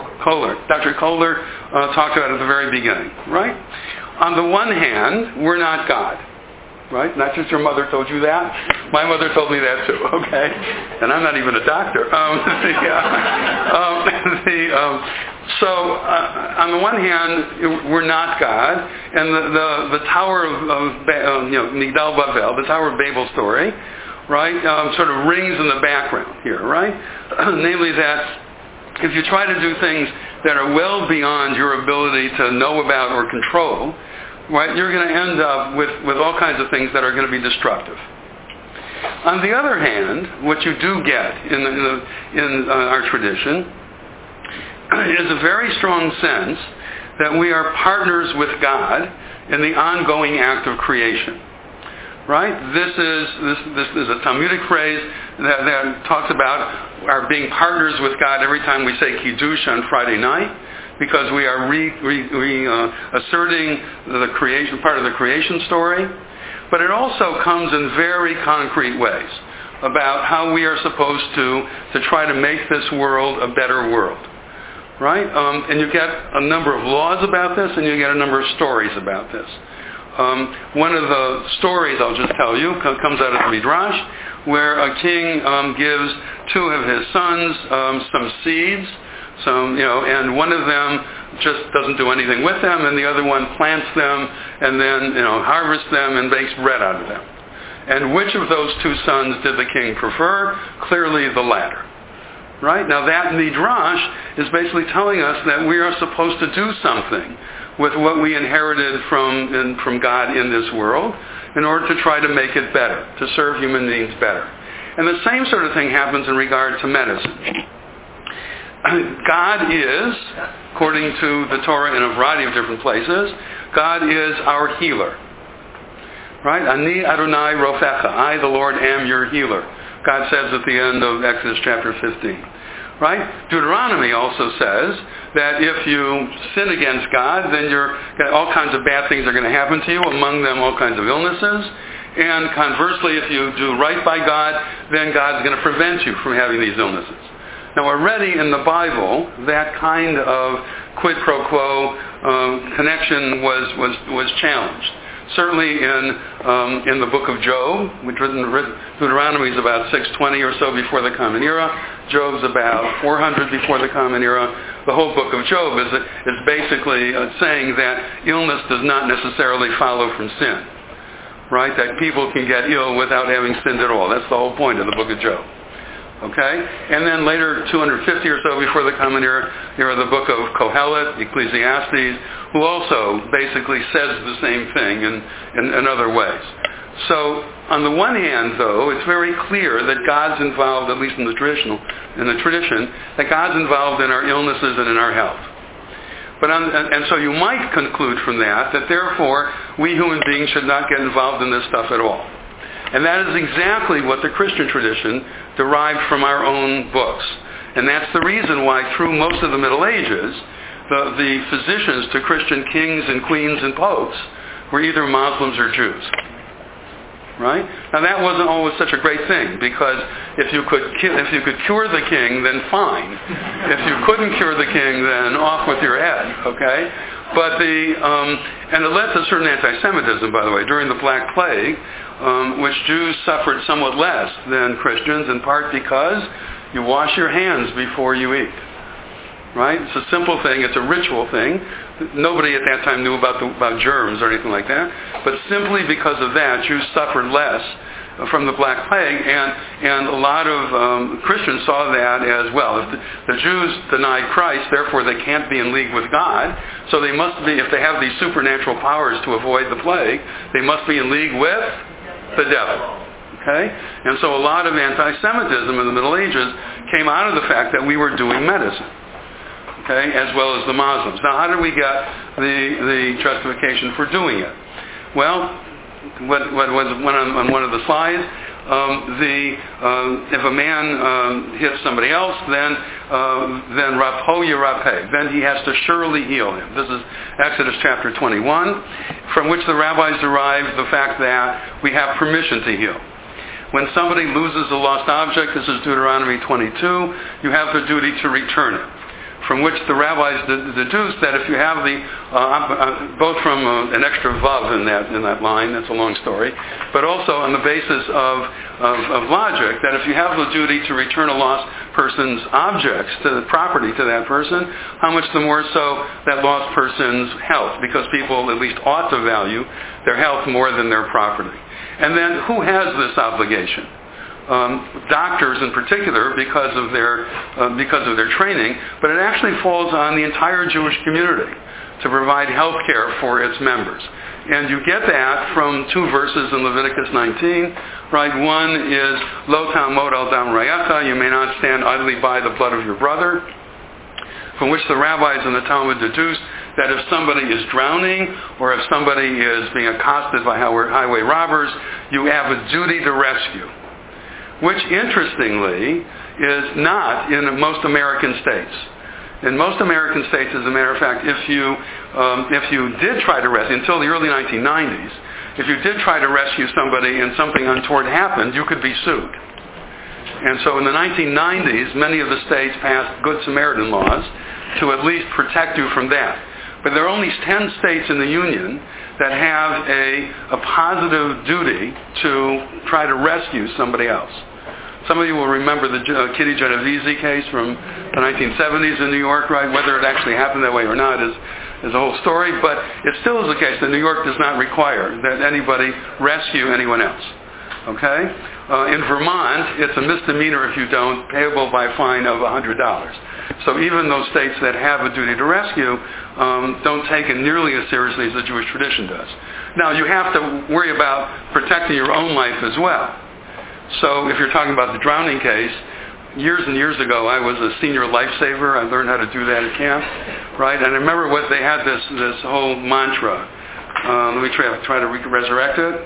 talked about at the very beginning, right? On the one hand, we're not God, right? Not just your mother told you that. My mother told me that too, okay? And I'm not even a doctor. So on the one hand, we're not God, and the Tower of Migdal Bavel, the Tower of Babel story, right, sort of rings in the background here, right? Namely that if you try to do things that are well beyond your ability to know about or control, right, you're going to end up with all kinds of things that are going to be destructive. On the other hand, what you do get in our tradition is a very strong sense that we are partners with God in the ongoing act of creation. Right? This is a Talmudic phrase that talks about our being partners with God every time we say Kiddush on Friday night, because we are asserting the creation, part of the creation story. But it also comes in very concrete ways about how we are supposed to try to make this world a better world. Right? And you get a number of laws about this, and you get a number of stories about this. One of the stories, I'll just tell you, comes out of the Midrash, where a king gives two of his sons some seeds, and one of them just doesn't do anything with them, and the other one plants them and then harvests them and makes bread out of them. And which of those two sons did the king prefer? Clearly the latter. Right? Now that Midrash is basically telling us that we are supposed to do something with what we inherited from God in this world in order to try to make it better, to serve human beings better. And the same sort of thing happens in regard to medicine. God is, according to the Torah in a variety of different places, God is our healer. Right? Ani Adonai Rofecha. I, the Lord, am your healer. God says at the end of Exodus chapter 15. Right? Deuteronomy also says that if you sin against God, then all kinds of bad things are going to happen to you, among them all kinds of illnesses. And conversely, if you do right by God, then God's going to prevent you from having these illnesses. Now already in the Bible, that kind of quid pro quo connection was challenged. Certainly in the book of Job, which Deuteronomy is about 620 or so before the Common Era. Job's about 400 before the Common Era. The whole book of Job is basically saying that illness does not necessarily follow from sin, right? That people can get ill without having sinned at all. That's the whole point of the book of Job. Okay? And then later, 250 or so before the Common Era, the book of Kohelet, Ecclesiastes, who also basically says the same thing in other ways. So, on the one hand, though, it's very clear that God's involved, at least in the tradition, that God's involved in our illnesses and in our health. And so you might conclude from that therefore we human beings should not get involved in this stuff at all. And that is exactly what the Christian tradition derived from our own books. And that's the reason why through most of the Middle Ages, the physicians to Christian kings and queens and popes were either Muslims or Jews. Right? Now that wasn't always such a great thing, because if you could cure the king, then fine. If you couldn't cure the king, then off with your head. Okay? But and it led to certain anti-Semitism, by the way, during the Black Plague, which Jews suffered somewhat less than Christians, in part because you wash your hands before you eat. Right? It's a simple thing. It's a ritual thing. Nobody at that time knew about germs or anything like that. But simply because of that, Jews suffered less from the Black Plague, and a lot of Christians saw that as well. If the Jews denied Christ, therefore they can't be in league with God, so they must be, if they have these supernatural powers to avoid the plague, they must be in league with the devil. Okay? And so a lot of anti-Semitism in the Middle Ages came out of the fact that we were doing medicine. Okay, as well as the Muslims. Now, how did we get the justification for doing it? Well, what was on one of the slides, if a man hits somebody else, then rapho yirapeh, then he has to surely heal him. This is Exodus chapter 21, from which the rabbis derive the fact that we have permission to heal. When somebody loses a lost object, this is Deuteronomy 22, you have the duty to return it. From which the rabbis deduce that if you have both from an extra vav in that line, that's a long story, but also on the basis of logic, that if you have the duty to return a lost person's objects, to the property to that person, how much the more so that lost person's health, because people at least ought to value their health more than their property. And then who has this obligation? Doctors in particular, because of their training, but it actually falls on the entire Jewish community to provide health care for its members. And you get that from two verses in Leviticus 19, right? One is, Lo ta'amod al dam rayacha, you may not stand idly by the blood of your brother, from which the rabbis in the Talmud deduce that if somebody is drowning or if somebody is being accosted by highway robbers, you have a duty to rescue. Which, interestingly, is not in most American states. In most American states, as a matter of fact, if you did try to rescue, until the early 1990s, if you did try to rescue somebody and something untoward happened, you could be sued. And so in the 1990s, many of the states passed Good Samaritan laws to at least protect you from that. But there are only 10 states in the Union that have a positive duty to try to rescue somebody else. Some of you will remember the Kitty Genovese case from the 1970s in New York, right? Whether it actually happened that way or not is a whole story, but it still is the case that New York does not require that anybody rescue anyone else. Okay? In Vermont, it's a misdemeanor if you don't, payable by a fine of $100. So even those states that have a duty to rescue don't take it nearly as seriously as the Jewish tradition does. Now, you have to worry about protecting your own life as well. So if you're talking about the drowning case, years and years ago, I was a senior lifesaver. I learned how to do that at camp, right? And I remember what they had this whole mantra. Let me try to resurrect it.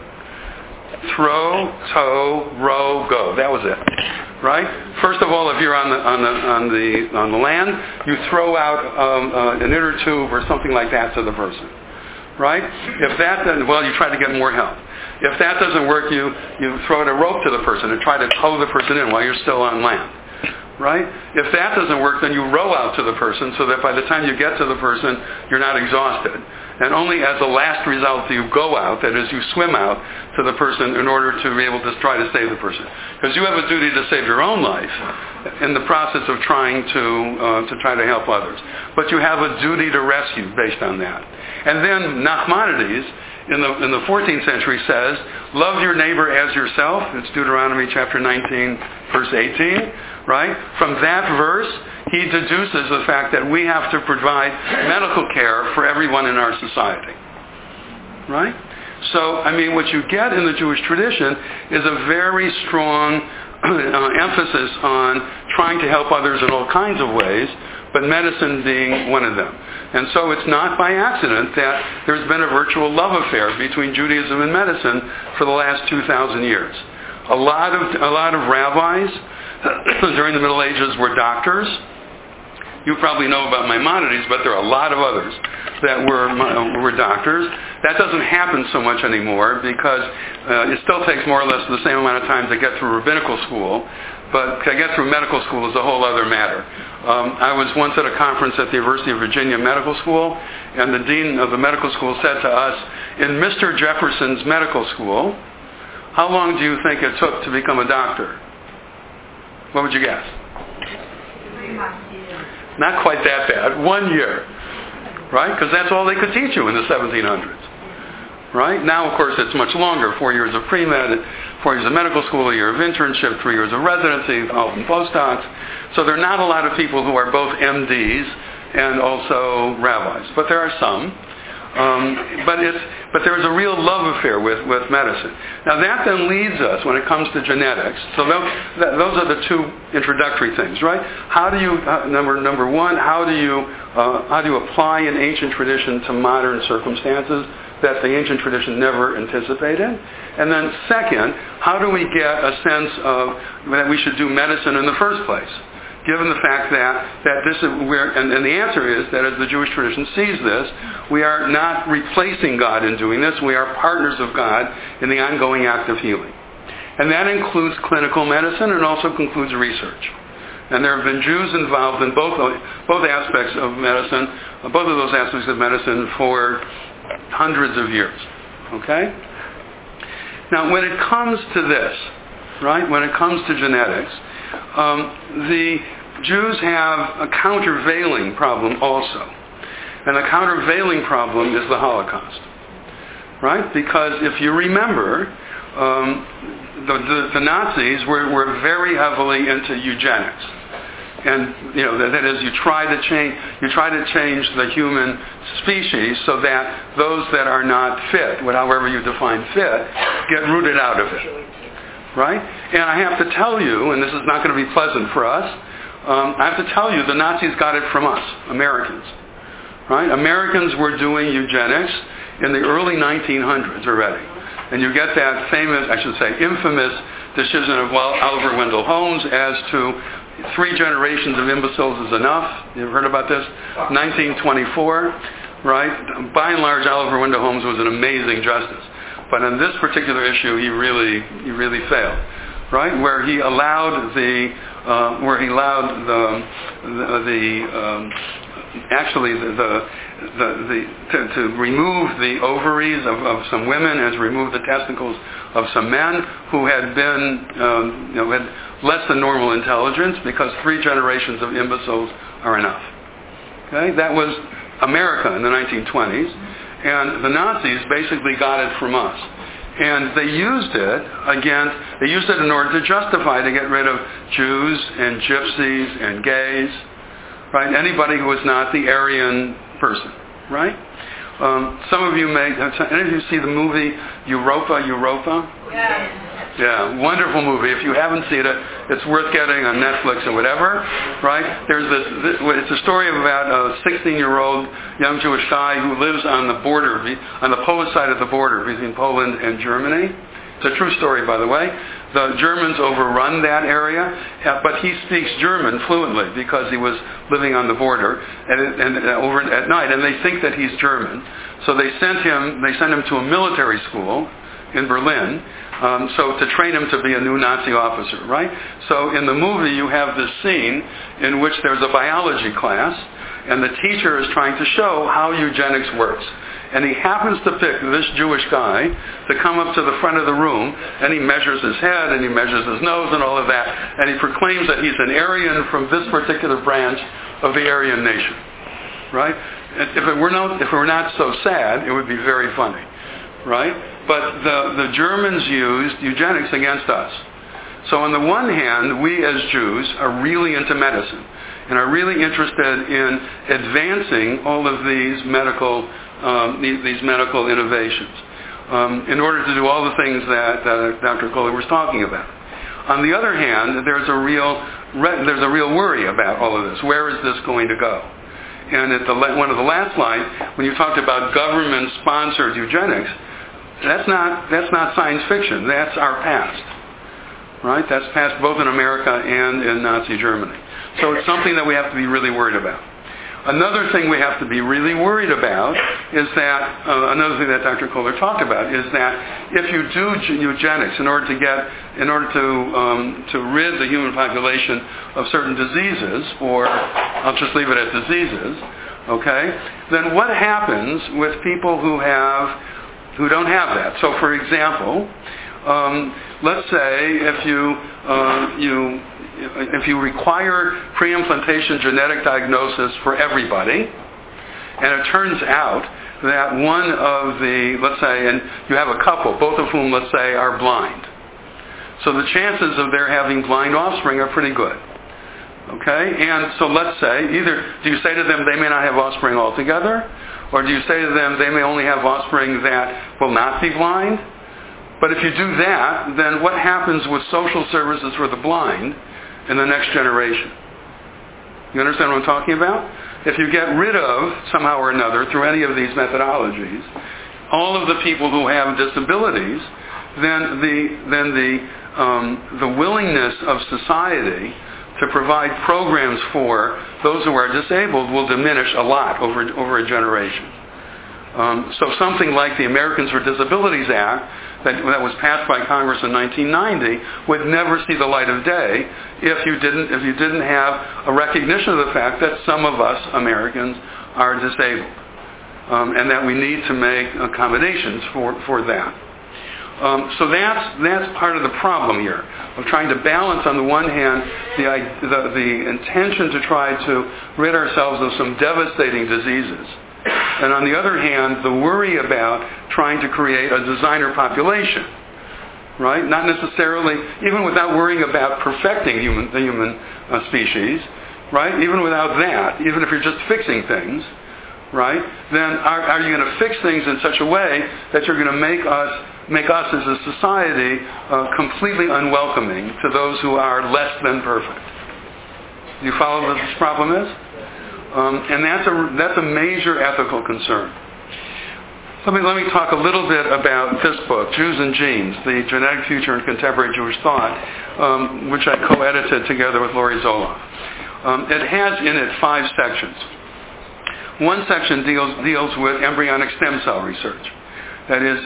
Throw, tow, row, go. That was it, right? First of all, if you're on the land, you throw out an inner tube or something like that to the person, right? If that doesn't, well, you try to get more help. If that doesn't work, you throw out a rope to the person and try to tow the person in while you're still on land. right? If that doesn't work, then you row out to the person so that by the time you get to the person, you're not exhausted. And only as a last result do you go out, that is, you swim out to the person in order to be able to try to save the person. Because you have a duty to save your own life in the process of trying to try to help others. But you have a duty to rescue based on that. And then Nachmanides, in the 14th century, says, love your neighbor as yourself. It's Deuteronomy chapter 19, verse 18, right? From that verse, he deduces the fact that we have to provide medical care for everyone in our society, right? So, what you get in the Jewish tradition is a very strong emphasis on trying to help others in all kinds of ways, but medicine being one of them. And so it's not by accident that there's been a virtual love affair between Judaism and medicine for the last 2,000 years. A lot of rabbis during the Middle Ages were doctors. You probably know about Maimonides, but there are a lot of others that were doctors. That doesn't happen so much anymore because it still takes more or less the same amount of time to get through rabbinical school, but to get through medical school is a whole other matter. I was once at a conference at the University of Virginia Medical School, and the dean of the medical school said to us, in Mr. Jefferson's medical school, how long do you think it took to become a doctor? What would you guess? 3 months. Not quite that bad. 1 year. Right? Because that's all they could teach you in the 1700s. Right? Now, of course, it's much longer. 4 years of pre-med, 4 years of medical school, a year of internship, 3 years of residency, often postdocs. So there are not a lot of people who are both MDs and also rabbis. But there are some. But there is a real love affair with medicine. Now that then leads us, when it comes to genetics, so those are the two introductory things, right? How do you, number one, how do you apply an ancient tradition to modern circumstances that the ancient tradition never anticipated? And then second, how do we get a sense of that we should do medicine in the first place? Given the fact that this is and the answer is that as the Jewish tradition sees this, we are not replacing God in doing this. We are partners of God in the ongoing act of healing. And that includes clinical medicine and also includes research. And there have been Jews involved in both aspects of medicine, both of those aspects of medicine for hundreds of years. Okay? Now, when it comes to this, right, when it comes to genetics, the Jews have a countervailing problem also. And the countervailing problem is the Holocaust. Right? Because if you remember, the Nazis were very heavily into eugenics. And that is, you try to change the human species so that those that are not fit, however you define fit, get rooted out of it. Right? And I have to tell you, and this is not going to be pleasant for us, I have to tell you the Nazis got it from us, Americans. Right? Americans were doing eugenics in the early 1900s already. And you get that infamous decision of Oliver Wendell Holmes as to 3 generations of imbeciles is enough. You've heard about this? 1924, right? By and large, Oliver Wendell Holmes was an amazing justice. But on this particular issue, he really failed, right? Where he allowed to remove the ovaries of some women and to remove the testicles of some men who had been had less than normal intelligence, because 3 generations of imbeciles are enough. Okay, that was America in the 1920s. And the Nazis basically got it from us. And they used it in order to justify to get rid of Jews and gypsies and gays, right? Anybody who was not the Aryan person, right? Some of you any of you see the movie Europa? Yes. Yeah, wonderful movie. If you haven't seen it, it's worth getting on Netflix or whatever, right? There's it's a story about a 16-year-old young Jewish guy who lives on the border, on the Polish side of the border between Poland and Germany. It's a true story, by the way. The Germans overrun that area, but he speaks German fluently because he was living on the border and over at night, and they think that he's German. So they send him to a military school in Berlin, so to train him to be a new Nazi officer, right? So in the movie you have this scene in which there's a biology class, and the teacher is trying to show how eugenics works. And he happens to pick this Jewish guy to come up to the front of the room, and he measures his head, and he measures his nose, and all of that, and he proclaims that he's an Aryan from this particular branch of the Aryan nation, right? And if it were not so sad, it would be very funny, right? But the Germans used eugenics against us. So on the one hand, we as Jews are really into medicine and are really interested in advancing all of these medical innovations in order to do all the things that Dr. Kohler was talking about. On the other hand, there's a real worry about all of this. Where is this going to go? And at one of the last slides, when you talked about government-sponsored eugenics, that's not science fiction. That's our past, right? That's past both in America and in Nazi Germany. So it's something that we have to be really worried about. Another thing we have to be really worried about is that, another thing that Dr. Kohler talked about is that if you do eugenics in order to rid the human population of certain diseases, or I'll just leave it at diseases, okay, then what happens with people who don't have that? So for example, let's say if you require pre-implantation genetic diagnosis for everybody, and it turns out that one of the, let's say, and you have a couple, both of whom, let's say, are blind. So the chances of their having blind offspring are pretty good. Okay? And so let's say, either do you say to them they may not have offspring altogether, or do you say to them they may only have offspring that will not be blind? But if you do that, then what happens with social services for the blind in the next generation? You understand what I'm talking about? If you get rid of, somehow or another, through any of these methodologies, all of the people who have disabilities, then the willingness of society to provide programs for those who are disabled will diminish a lot over a generation. So something like the Americans with Disabilities Act that was passed by Congress in 1990 would never see the light of day if you didn't have a recognition of the fact that some of us Americans are disabled, and that we need to make accommodations for that. So that's part of the problem here, of trying to balance on the one hand the intention to try to rid ourselves of some devastating diseases, and on the other hand, the worry about trying to create a designer population, right? Not necessarily, even without worrying about perfecting the human species, right? Even without that, even if you're just fixing things, right? Then are you going to fix things in such a way that you're going to make us as a society completely unwelcoming to those who are less than perfect? Do you follow what this problem is? And that's a major ethical concern. Let me talk a little bit about this book, Jews and Genes, The Genetic Future in Contemporary Jewish Thought, which I co-edited together with Lori Zoloff. It has in it 5 sections. One section deals with embryonic stem cell research. That is,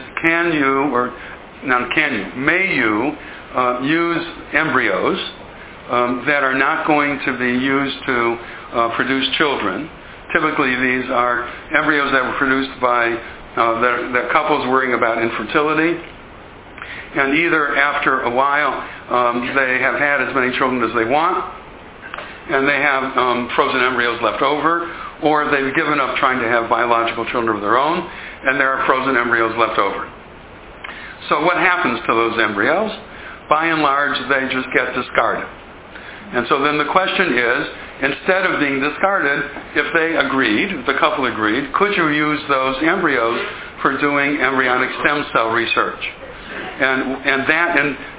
may you use embryos that are not going to be used to produce children. Typically, these are embryos that were produced by that couples worrying about infertility, and either after a while they have had as many children as they want, and they have frozen embryos left over, or they've given up trying to have biological children of their own, and there are frozen embryos left over. So what happens to those embryos? By and large, they just get discarded. And so then the question is, instead of being discarded, if the couple agreed, could you use those embryos for doing embryonic stem cell research? And that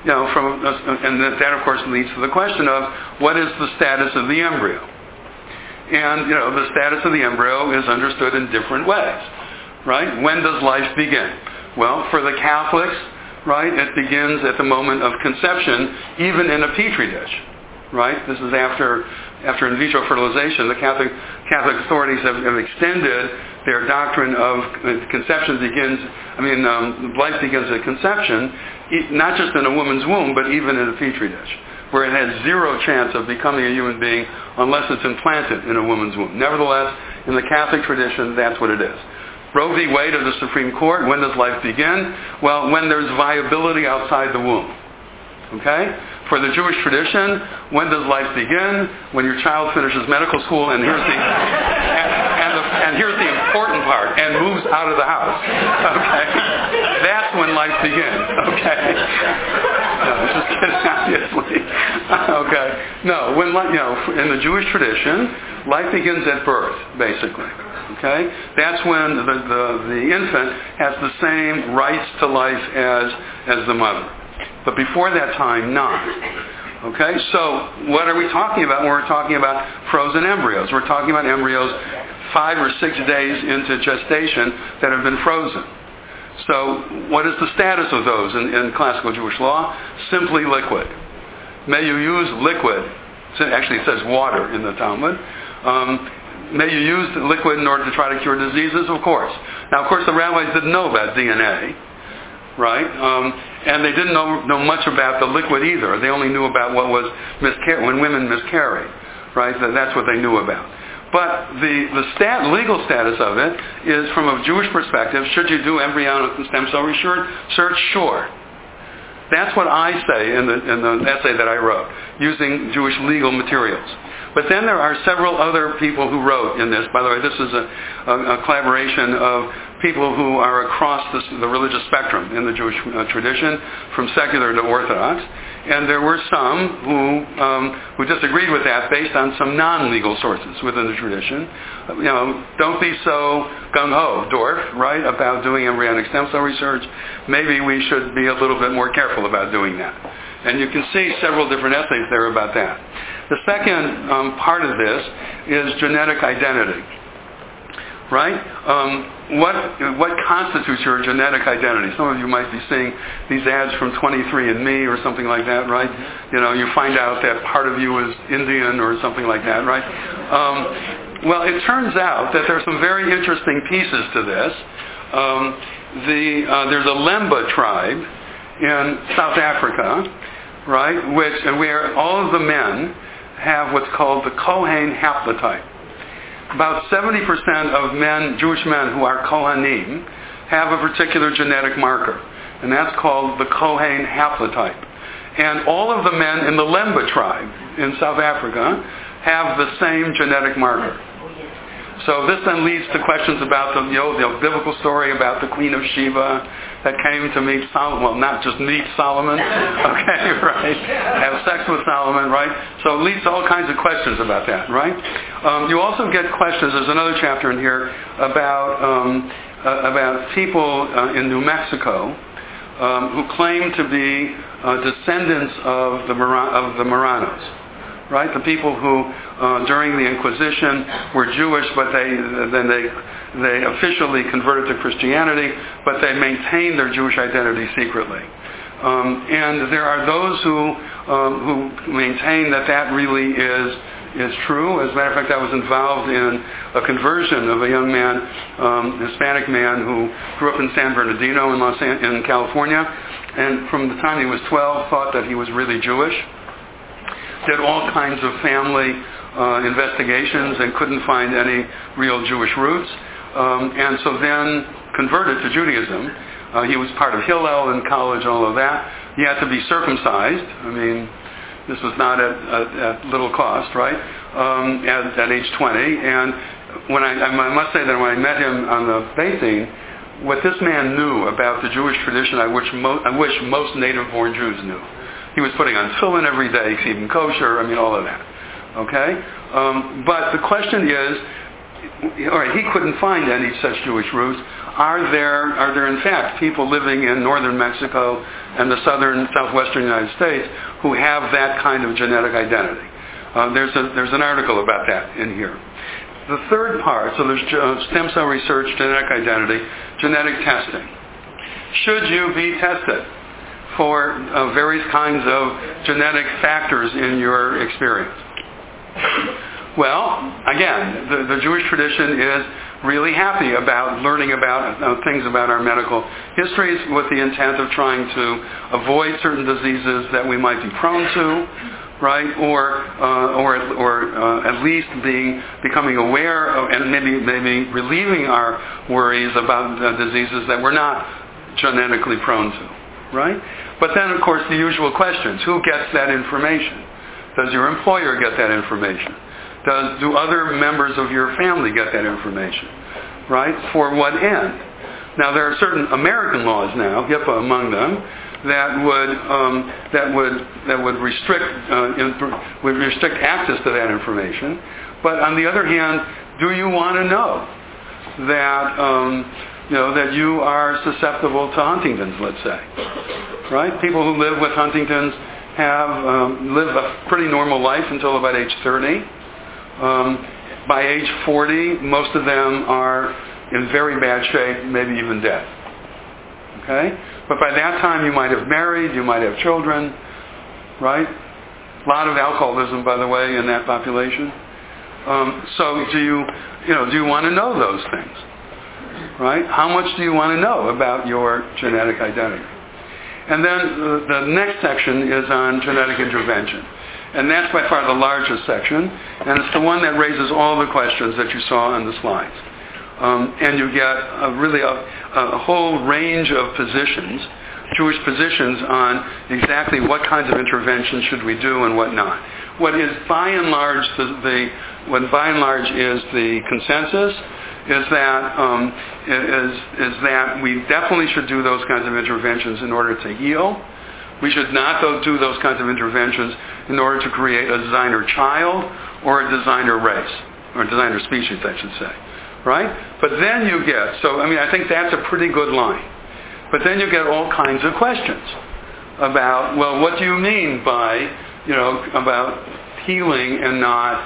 of course leads to the question of what is the status of the embryo? And the status of the embryo is understood in different ways, right? When does life begin? Well, for the Catholics, right, it begins at the moment of conception, even in a petri dish. Right? This is after in vitro fertilization. The Catholic authorities have extended their doctrine of life begins at conception, not just in a woman's womb, but even in a petri dish, where it has zero chance of becoming a human being unless it's implanted in a woman's womb. Nevertheless, in the Catholic tradition, that's what it is. Roe v. Wade of the Supreme Court, when does life begin? Well, when there's viability outside the womb. Okay? For the Jewish tradition, when does life begin? When your child finishes medical school, and here's the important part, and moves out of the house. Okay? That's when life begins. Okay? No, just kidding, obviously. Okay? No, in the Jewish tradition, life begins at birth, basically. Okay? That's when the infant has the same rights to life as the mother. But before that time, not. Okay? So what are we talking about when we're talking about frozen embryos? We're talking about embryos 5 or 6 days into gestation that have been frozen. So what is the status of those in classical Jewish law? Simply liquid. May you use liquid. Actually, it says water in the Talmud. May you use liquid in order to try to cure diseases? Of course. Now, of course, the rabbis didn't know about DNA, right? And they didn't know much about the liquid either. They only knew about what was when women miscarried, right? That's what they knew about. But the legal status of it is, from a Jewish perspective, should you do embryonic stem cell research? Sure. That's what I say in the essay that I wrote, using Jewish legal materials. But then there are several other people who wrote in this. By the way, this is a collaboration of people who are across the religious spectrum in the Jewish tradition, from secular to Orthodox. And there were some who disagreed with that based on some non-legal sources within the tradition. Don't be so gung-ho, Dorf, right, about doing embryonic stem cell research. Maybe we should be a little bit more careful about doing that. And you can see several different essays there about that. The second part of this is genetic identity, right? What constitutes your genetic identity? Some of you might be seeing these ads from 23andMe or something like that, right? You find out that part of you is Indian or something like that, right? Well, it turns out that there are some very interesting pieces to this. There's a Lemba tribe in South Africa, right, where all of the men have what's called the Cohen haplotype. About 70% of Jewish men who are Kohanim, have a particular genetic marker, and that's called the Cohen haplotype. And all of the men in the Lemba tribe in South Africa have the same genetic marker. So this then leads to questions about the biblical story about the Queen of Sheba that came to meet Solomon. Well, not just meet Solomon, okay, right? Have sex with Solomon, right? So it leads to all kinds of questions about that, right? You also get questions. There's another chapter in here about people in New Mexico who claim to be descendants of the Marranos. Right, the people who during the Inquisition were Jewish, but they officially converted to Christianity, but they maintained their Jewish identity secretly. And there are those who maintain that really is true. As a matter of fact, I was involved in a conversion of a young man, Hispanic man, who grew up in San Bernardino in California, and from the time he was 12, thought that he was really Jewish. Did all kinds of family investigations and couldn't find any real Jewish roots, and so then converted to Judaism. He was part of Hillel in college, all of that. He had to be circumcised. I mean, this was not at little cost, right? At age 20, and I must say that when I met him on the Beit Din, what this man knew about the Jewish tradition, I wish most native-born Jews knew. He was putting on tefillin every day, keeping kosher, all of that. Okay? But the question is, all right, he couldn't find any such Jewish roots. Are there in fact people living in northern Mexico and the southwestern United States who have that kind of genetic identity? There's an article about that in here. The third part, so there's stem cell research, genetic identity, genetic testing. Should you be tested for various kinds of genetic factors in your experience? Well, again, the Jewish tradition is really happy about learning about things about our medical histories with the intent of trying to avoid certain diseases that we might be prone to, right? Or at least becoming aware of, and maybe relieving our worries about diseases that we're not genetically prone to, right? But then, of course, the usual questions: who gets that information? Does your employer get that information? Do other members of your family get that information? Right? For what end? Now, there are certain American laws now, HIPAA among them, that would restrict access to that information. But on the other hand, do you want to know that that you are susceptible to Huntington's, let's say? Right? People who live with Huntington's live a pretty normal life until about age 30. By age 40, most of them are in very bad shape, maybe even dead. Okay? But by that time, you might have married, you might have children, right? A lot of alcoholism, by the way, in that population. So do you want to know those things? Right? How much do you want to know about your genetic identity? And then the next section is on genetic intervention. And that's by far the largest section, and it's the one that raises all the questions that you saw on the slides. And you get a whole range of positions, Jewish positions, on exactly what kinds of interventions should we do and what not. What is by and large the consensus is that we definitely should do those kinds of interventions in order to heal. We should not do those kinds of interventions in order to create a designer child or a designer race, or a designer species, I should say. Right? But then you get, I think that's a pretty good line. But then you get all kinds of questions about, well, what do you mean by, about healing and not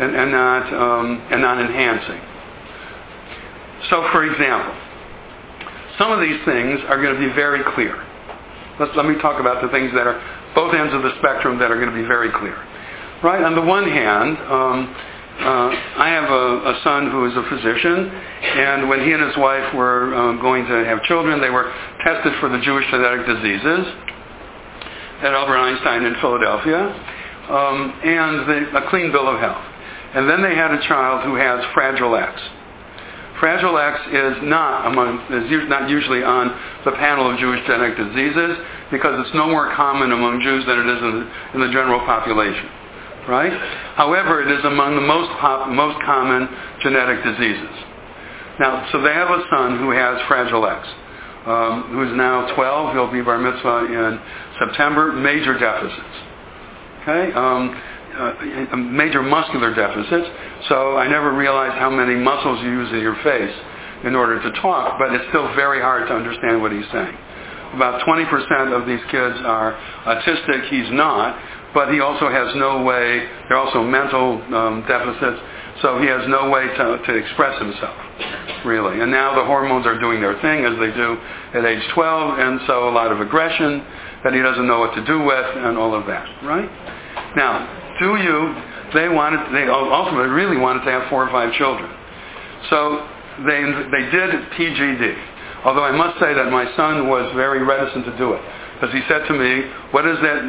enhancing? So, for example, some of these things are going to be very clear. Let me talk about the things that are both ends of the spectrum that are going to be very clear. Right? On the one hand, I have a son who is a physician, and when he and his wife were going to have children, they were tested for the Jewish genetic diseases at Albert Einstein in Philadelphia, and a clean bill of health. And then they had a child who has Fragile X. Fragile X is not usually on the panel of Jewish genetic diseases because it's no more common among Jews than it is in the general population, right? However, it is among the most common genetic diseases. Now, so they have a son who has Fragile X, who is now 12. He'll be bar mitzvah in September. Major deficits. Okay. Major muscular deficits, so I never realized how many muscles you use in your face in order to talk, but it's still very hard to understand what he's saying. About 20% of these kids are autistic. He's not, but he also has no way, they're also mental deficits, so he has no way to express himself, really. And now the hormones are doing their thing, as they do at age 12, and so a lot of aggression that he doesn't know what to do with, and all of that, right? Now, they ultimately really wanted to have 4 or 5 children. So they did PGD. Although I must say that my son was very reticent to do it. Because he said to me, what is that,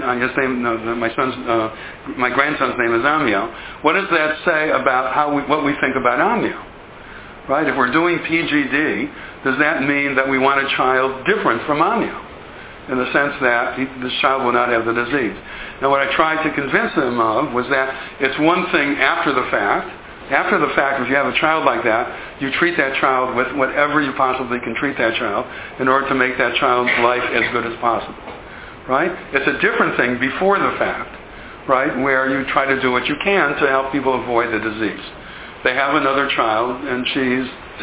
my grandson's name is Amiel. What does that say about what we think about Amiel? Right? If we're doing PGD, does that mean that we want a child different from Amiel? In the sense that this child will not have the disease. Now, what I tried to convince them of was that it's one thing after the fact. After the fact, if you have a child like that, you treat that child with whatever you possibly can treat that child in order to make that child's life as good as possible. Right? It's a different thing before the fact, right, where you try to do what you can to help people avoid the disease. They have another child, and she's,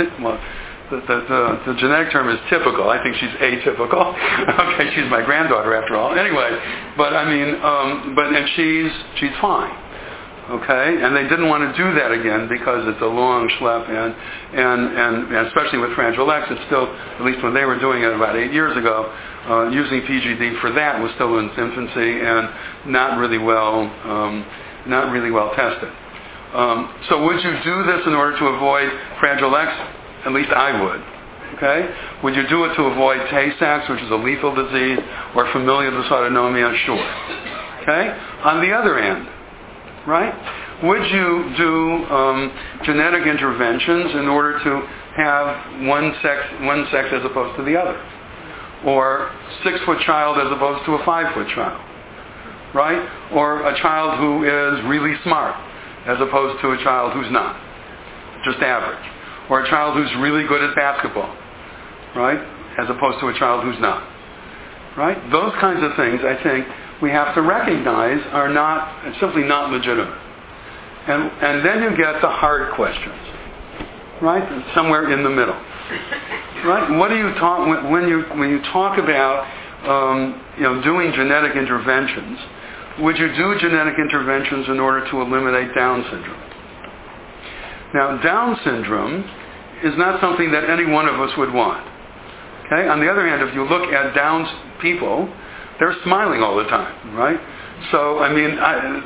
the genetic term is typical. I think she's atypical. Okay, she's my granddaughter after all. Anyway, and she's fine. Okay, and they didn't want to do that again because it's a long schlep, and especially with Fragile X, it's still, at least when they were doing it about 8 years ago, using PGD for that was still in its infancy and not really well tested. So would you do this in order to avoid Fragile X? At least I would. Okay? Would you do it to avoid Tay-Sachs, which is a lethal disease, or familial dysautonomia? Sure. Okay? On the other hand, right? Would you do genetic interventions in order to have one sex as opposed to the other? Or 6-foot child as opposed to a 5-foot child? Right? Or a child who is really smart as opposed to a child who's not, just average. Or a child who's really good at basketball, right? As opposed to a child who's not, right? Those kinds of things, I think, we have to recognize are simply not legitimate. And then you get the hard questions, right? Somewhere in the middle, right? What do you talk when you talk about doing genetic interventions? Would you do genetic interventions in order to eliminate Down syndrome? Now, Down syndrome is not something that any one of us would want. Okay? On the other hand, if you look at Down people, they're smiling all the time, right? So, I mean,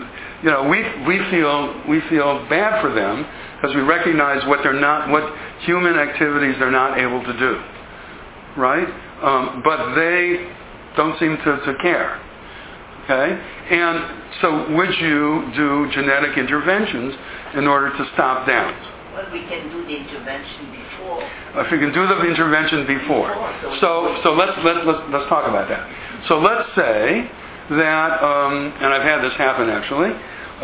we feel bad for them because we recognize what human activities they're not able to do, right? But they don't seem to care. Okay? And so would you do genetic interventions in order to stop Downs? Well, we can do the intervention before. If you can do the intervention before. So let's talk about that. So let's say that, and I've had this happen actually,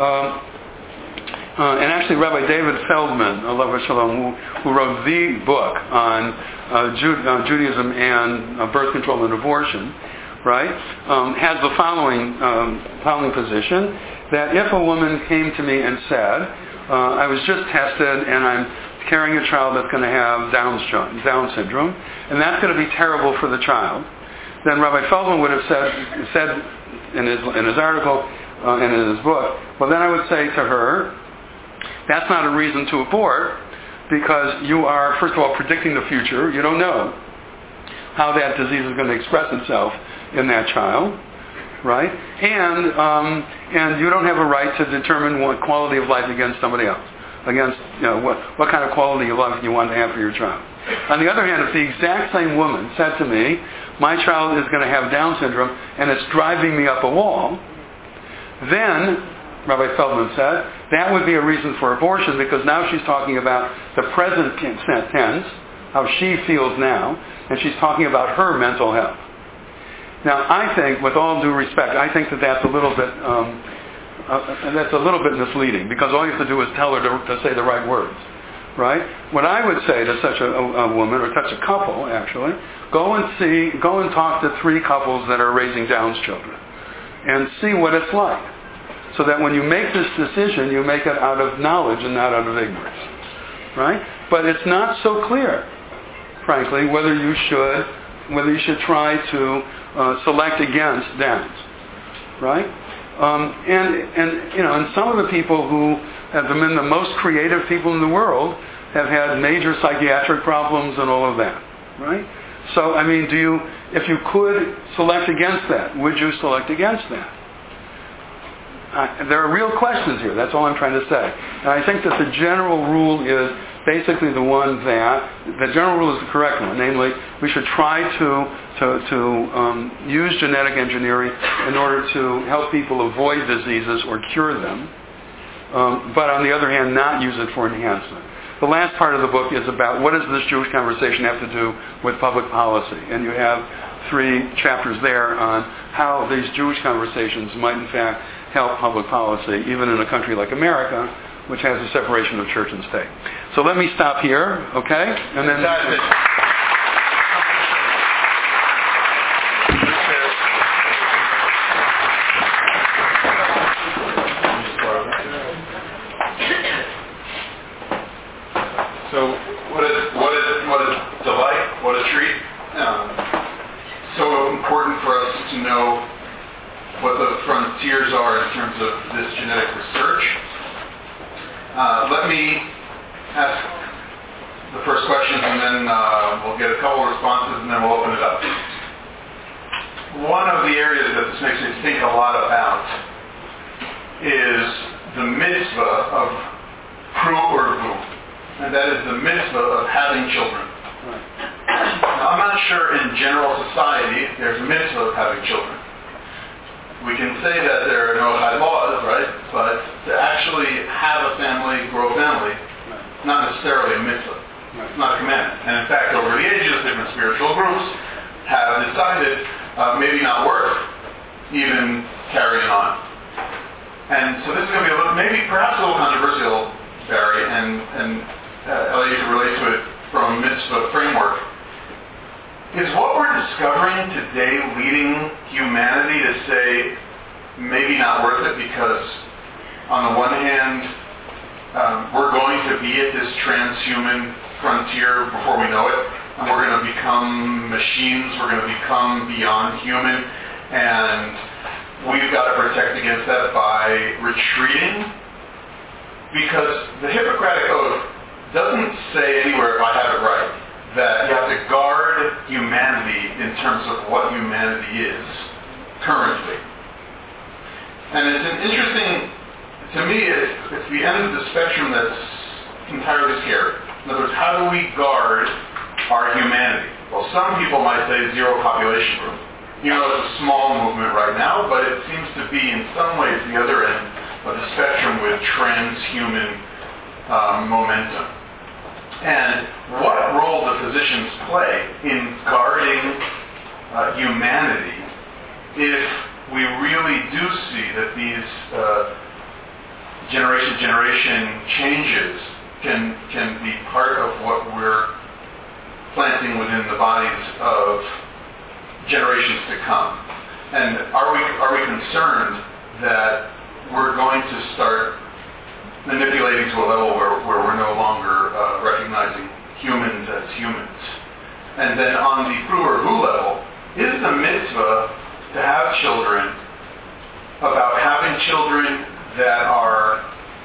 and actually Rabbi David Feldman, alav shalom, who wrote the book on Judaism and birth control and abortion, right, has the following position, that if a woman came to me and said, I was just tested and I'm carrying a child that's going to have Down syndrome, and that's going to be terrible for the child, then Rabbi Feldman would have said in his article and in his book, well then I would say to her, that's not a reason to abort, because you are, first of all, predicting the future. You don't know how that disease is going to express itself in that child, right? And you don't have a right to determine what quality of life against somebody else, against what kind of quality of life you want to have for your child. On the other hand, if the exact same woman said to me, my child is going to have Down syndrome and it's driving me up a wall, then, Rabbi Feldman said, that would be a reason for abortion, because now she's talking about the present tense, how she feels now, and she's talking about her mental health. Now, I think, with all due respect, I think that's a little bit misleading, because all you have to do is tell her to say the right words, right? What I would say to such a woman, or such a couple, actually, go and talk to 3 couples that are raising Down's children, and see what it's like, so that when you make this decision, you make it out of knowledge and not out of ignorance, right? But it's not so clear, frankly, whether you should try to select against Downs, right? And some of the people who have been the most creative people in the world have had major psychiatric problems and all of that, right? So, I mean, if you could select against that, would you select against that? There are real questions here. That's all I'm trying to say. And I think that the general rule is basically the one that the general rule is the correct one. Namely, we should try to use genetic engineering in order to help people avoid diseases or cure them. But on the other hand, not use it for enhancement. The last part of the book is about what does this Jewish conversation have to do with public policy. And you have 3 chapters there on how these Jewish conversations might in fact help public policy, even in a country like America, which has a separation of church and state. So let me stop here, okay? And then... So what a delight, what a treat. So important for us to know what the frontiers are in terms of this genetic research. Let me ask the first question, and then we'll get a couple of responses, and then we'll open it up. One of the areas that this makes me think a lot about is the mitzvah of and that is the mitzvah of having children. Now, I'm not sure in general society there's a mitzvah of having children. We can say that there are no high laws, right? But to actually have a family, grow a family, not necessarily a mitzvah. It's not a commandment. And in fact, over the ages, different spiritual groups have decided maybe not worth even carrying on. And so this is going to be perhaps a little controversial, Barry, and Ellie, you can relate to it from a mitzvah framework. Is what we're discovering today leading humanity to say maybe not worth it because on the one hand, we're going to be at this transhuman frontier before we know it, and we're going to become machines, we're going to become beyond human, and we've got to protect against that by retreating? Because the Hippocratic Oath doesn't say anywhere, if I have it right, that you have to guard humanity in terms of what humanity is currently. And it's an interesting, to me, it's the end of the spectrum that's entirely scary. In other words, how do we guard our humanity? Well, some people might say zero population group. You know, it's a small movement right now, but it seems to be in some ways the other end of the spectrum with transhuman momentum. And what role do physicians play in guarding humanity if we really do see that these generation changes can be part of what we're planting within the bodies of generations to come? And are we concerned that we're going to start manipulating to a level where we're no longer recognizing humans as humans? And then on the Pru or Vu level, is the mitzvah to have children about having children that are,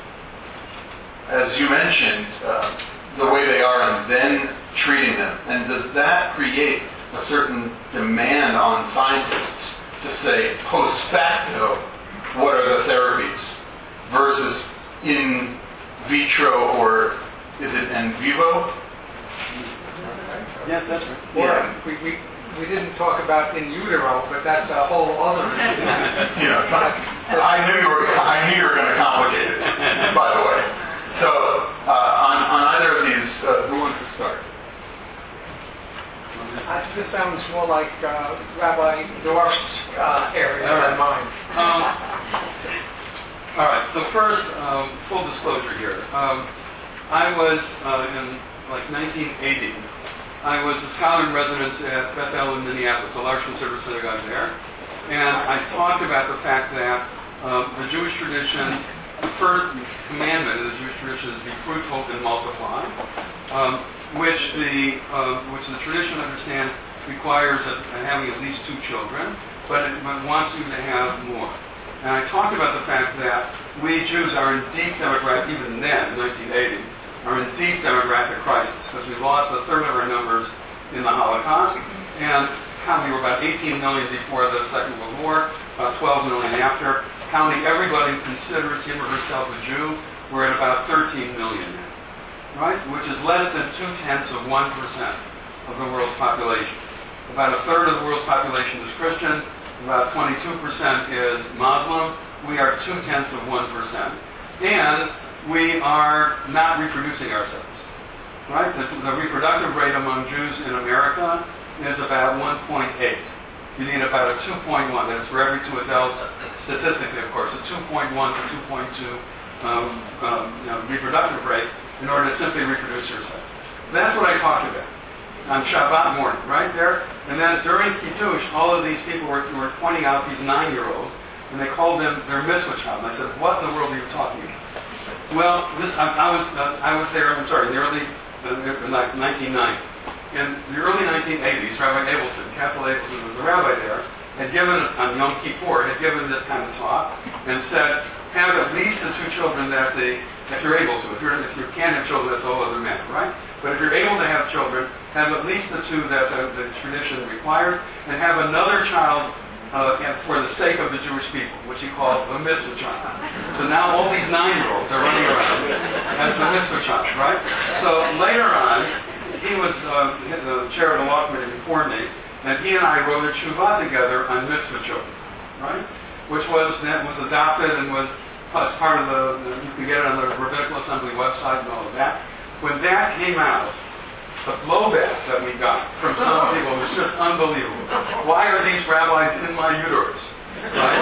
as you mentioned, the way they are and then treating them? And does that create a certain demand on scientists to say, post facto, what are the therapies versus in vitro, or is it in vivo? Yes, that's right. Yeah. We didn't talk about in utero, but that's a whole other issue. I knew you were going to complicate it, by the way. So on either of these, who wants to start? This sounds more like Rabbi Dorf's area than mine. All right, so first, full disclosure here. I was, in 1980, I was a scholar in residence at Beth El in Minneapolis, a large conservative synagogue there. And I talked about the fact that the Jewish tradition, the first commandment of the Jewish tradition is be fruitful and multiply, which the tradition understands requires having at least 2 children, but it wants you to have more. And I talked about the fact that we Jews are in deep demographic, even then, in 1980, are in deep demographic crisis because we lost a third of our numbers in the Holocaust, and we were about 18 million before the Second World War, about 12 million after. Counting everybody who considers him or herself a Jew, we're at about 13 million now, right? Which is less than 0.2% of the world's population. About a third of the world's population is Christian. About 22% is Muslim. We are 0.2%. And we are not reproducing ourselves. Right? The reproductive rate among Jews in America is about 1.8. You need about a 2.1. That's for every 2 adults, statistically, of course, a 2.1 to 2.2 reproductive rate in order to simply reproduce yourself. That's what I talked about on Shabbat morning, right there. And then during Kiddush, all of these people were pointing out these 9-year-olds, and they called them their mitzvah child. And I said, what in the world are you talking about? Well, I was there, in the early 1990s. In the early 1980s, Rabbi Abelson, Capital Abelson, was a rabbi there, had given, on Yom Kippur, had given this kind of talk, and said, have at least the 2 children that if you're able to. If you can't have children, that's a whole other matter, right? But if you're able to have children, have at least the 2 that the tradition requires, and have another child for the sake of the Jewish people, which he called the mitzvah child. So now all these 9-year-olds are running around as the mitzvah child, right? So later on, he was the chair of the law committee before me, and he and I wrote a tshuva together on mitzvah children, right? Which was adopted and was part of you can get it on the Rabbinical Assembly website and all of that. When that came out, the blowback that we got from some people was just unbelievable. Why are these rabbis in my uterus? Right?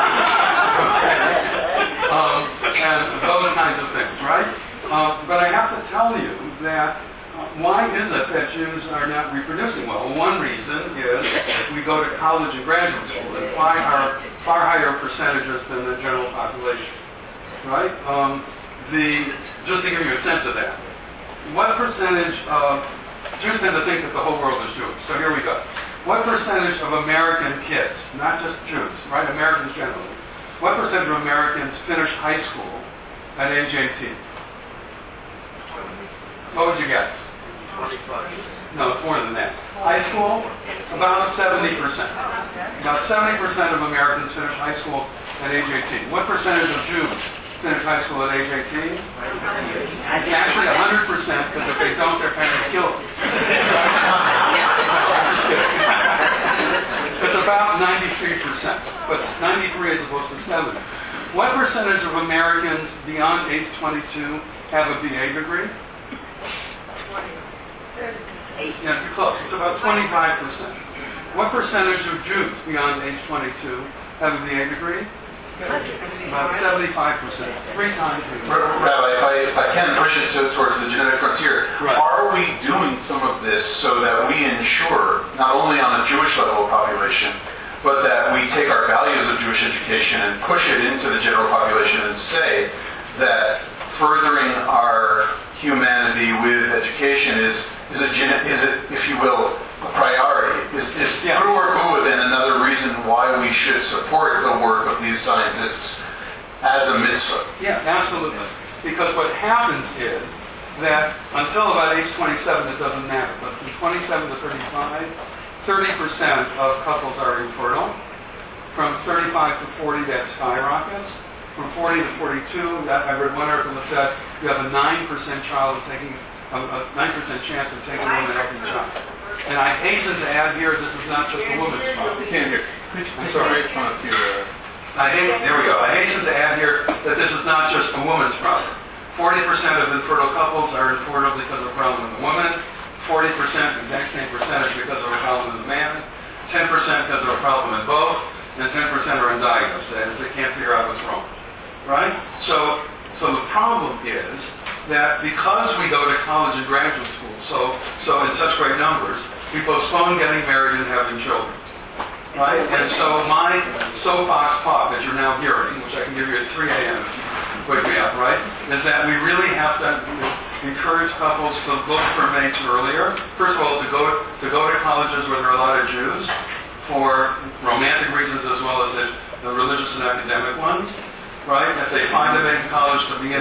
And those kinds of things, right? But I have to tell you that why is it that Jews are not reproducing well? One reason is we go to college and graduate school and far higher percentages than the general population, right? Just to give you a sense of that, what percentage of Jews tend to think that the whole world is Jewish. So here we go. What percentage of American kids, not just Jews, right? Americans generally. What percentage of Americans finish high school at age 18? What would you guess? 25. No, it's more than that. High school, about 70%. About 70% of Americans finish high school at age 18. What percentage of Jews finish high school at age 18? Actually 100%, because if they don't, their parents kill them. It's about 93%, but 93 as opposed to 70. What percentage of Americans beyond age 22 have a BA degree? Yeah, you're close. It's about 25%. What percentage of Jews beyond age 22 have a BA degree? About 75%. 3 times. Rabbi, if I can push it towards the genetic frontier, right. Are we doing some of this so that we ensure, not only on the Jewish level of population, but that we take our values of Jewish education and push it into the general population and say that furthering our humanity with education is it, if you will, a priority? Is Pru U'Vu then another reason why we should support the work of these scientists as a mitzvah? Yeah, absolutely. Because what happens is that until about age 27, it doesn't matter. But from 27 to 35, 30% of couples are infertile. From 35 to 40, that skyrockets. From 40 to 42, I read one article that said you have a 9% chance of taking home an healthy child. And I hasten to add here, this is not just a woman's problem. You can't hear. I'm sorry. There we go. I hasten to add here that this is not just a woman's problem. 40% of infertile couples are infertile because of a problem with a woman. 40%, the exact same percentage, because of a problem with a man. 10% because of a problem in both. And 10% are undiagnosed. They can't figure out what's wrong. Right? So the problem is that because we go to college and graduate school, so in such great numbers, we postpone getting married and having children. Right? And so my soapbox talk that you're now hearing, which I can give you at 3 a.m. if you wake me up, right, is that we really have to encourage couples to look for mates earlier. First of all, to go to colleges where there are a lot of Jews for romantic reasons as well as the religious and academic ones. Right? If they find a mate in college, to begin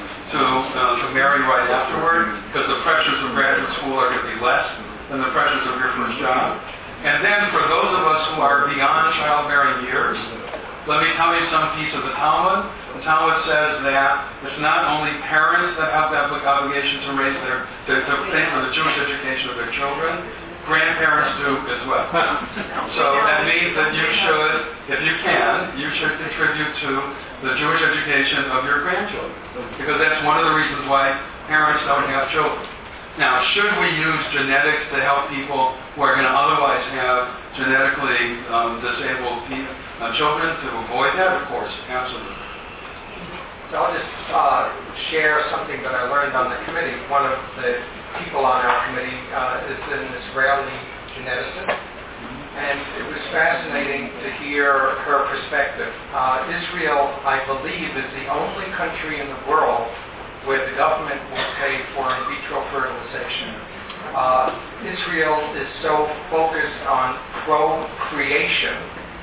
to marry right afterward, because the pressures of graduate school are going to be less than the pressures of your first job. And then for those of us who are beyond childbearing years, let me tell you some piece of the Talmud. The Talmud says that it's not only parents that have the obligation to raise to pay for the Jewish education of their children, grandparents do as well. So that means that you should, if you can, you should contribute to the Jewish education of your grandchildren. Because that's one of the reasons why parents don't have children. Now, should we use genetics to help people who are going to otherwise have genetically disabled children to avoid that? Of course, absolutely. So I'll just share something that I learned on the committee. One of the people on our committee is an Israeli geneticist, and it was fascinating to hear her perspective. Israel, I believe, is the only country in the world where the government will pay for in vitro fertilization. Israel is so focused on procreation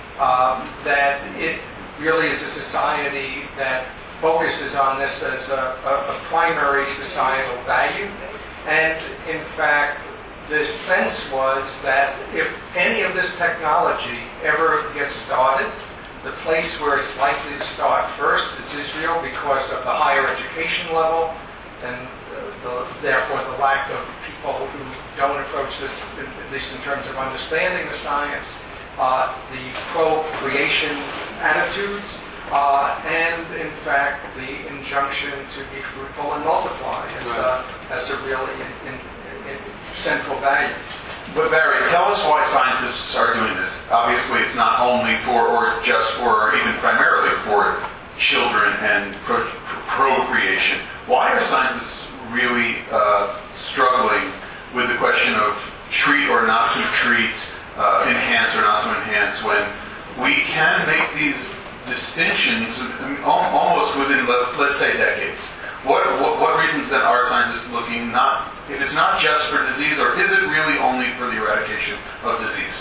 that it really is a society that focuses on this as a primary societal value. And in fact, the sense was that if any of this technology ever gets started, the place where it's likely to start first is Israel because of the higher education level, and therefore the lack of people who don't approach this, at least in terms of understanding the science, the pro-creation attitudes, and in fact the injunction to be fruitful and multiply as a really central value. But Barry, tell us why scientists are doing this. Obviously, it's not only for, or just for, or even primarily for children and procreation. Why are scientists really struggling with the question of treat or not to treat, enhance or not to enhance, when we can make these distinctions almost within, let's say, decades? What reasons then are scientists looking if it's not just for disease, or is it really only for the eradication of disease?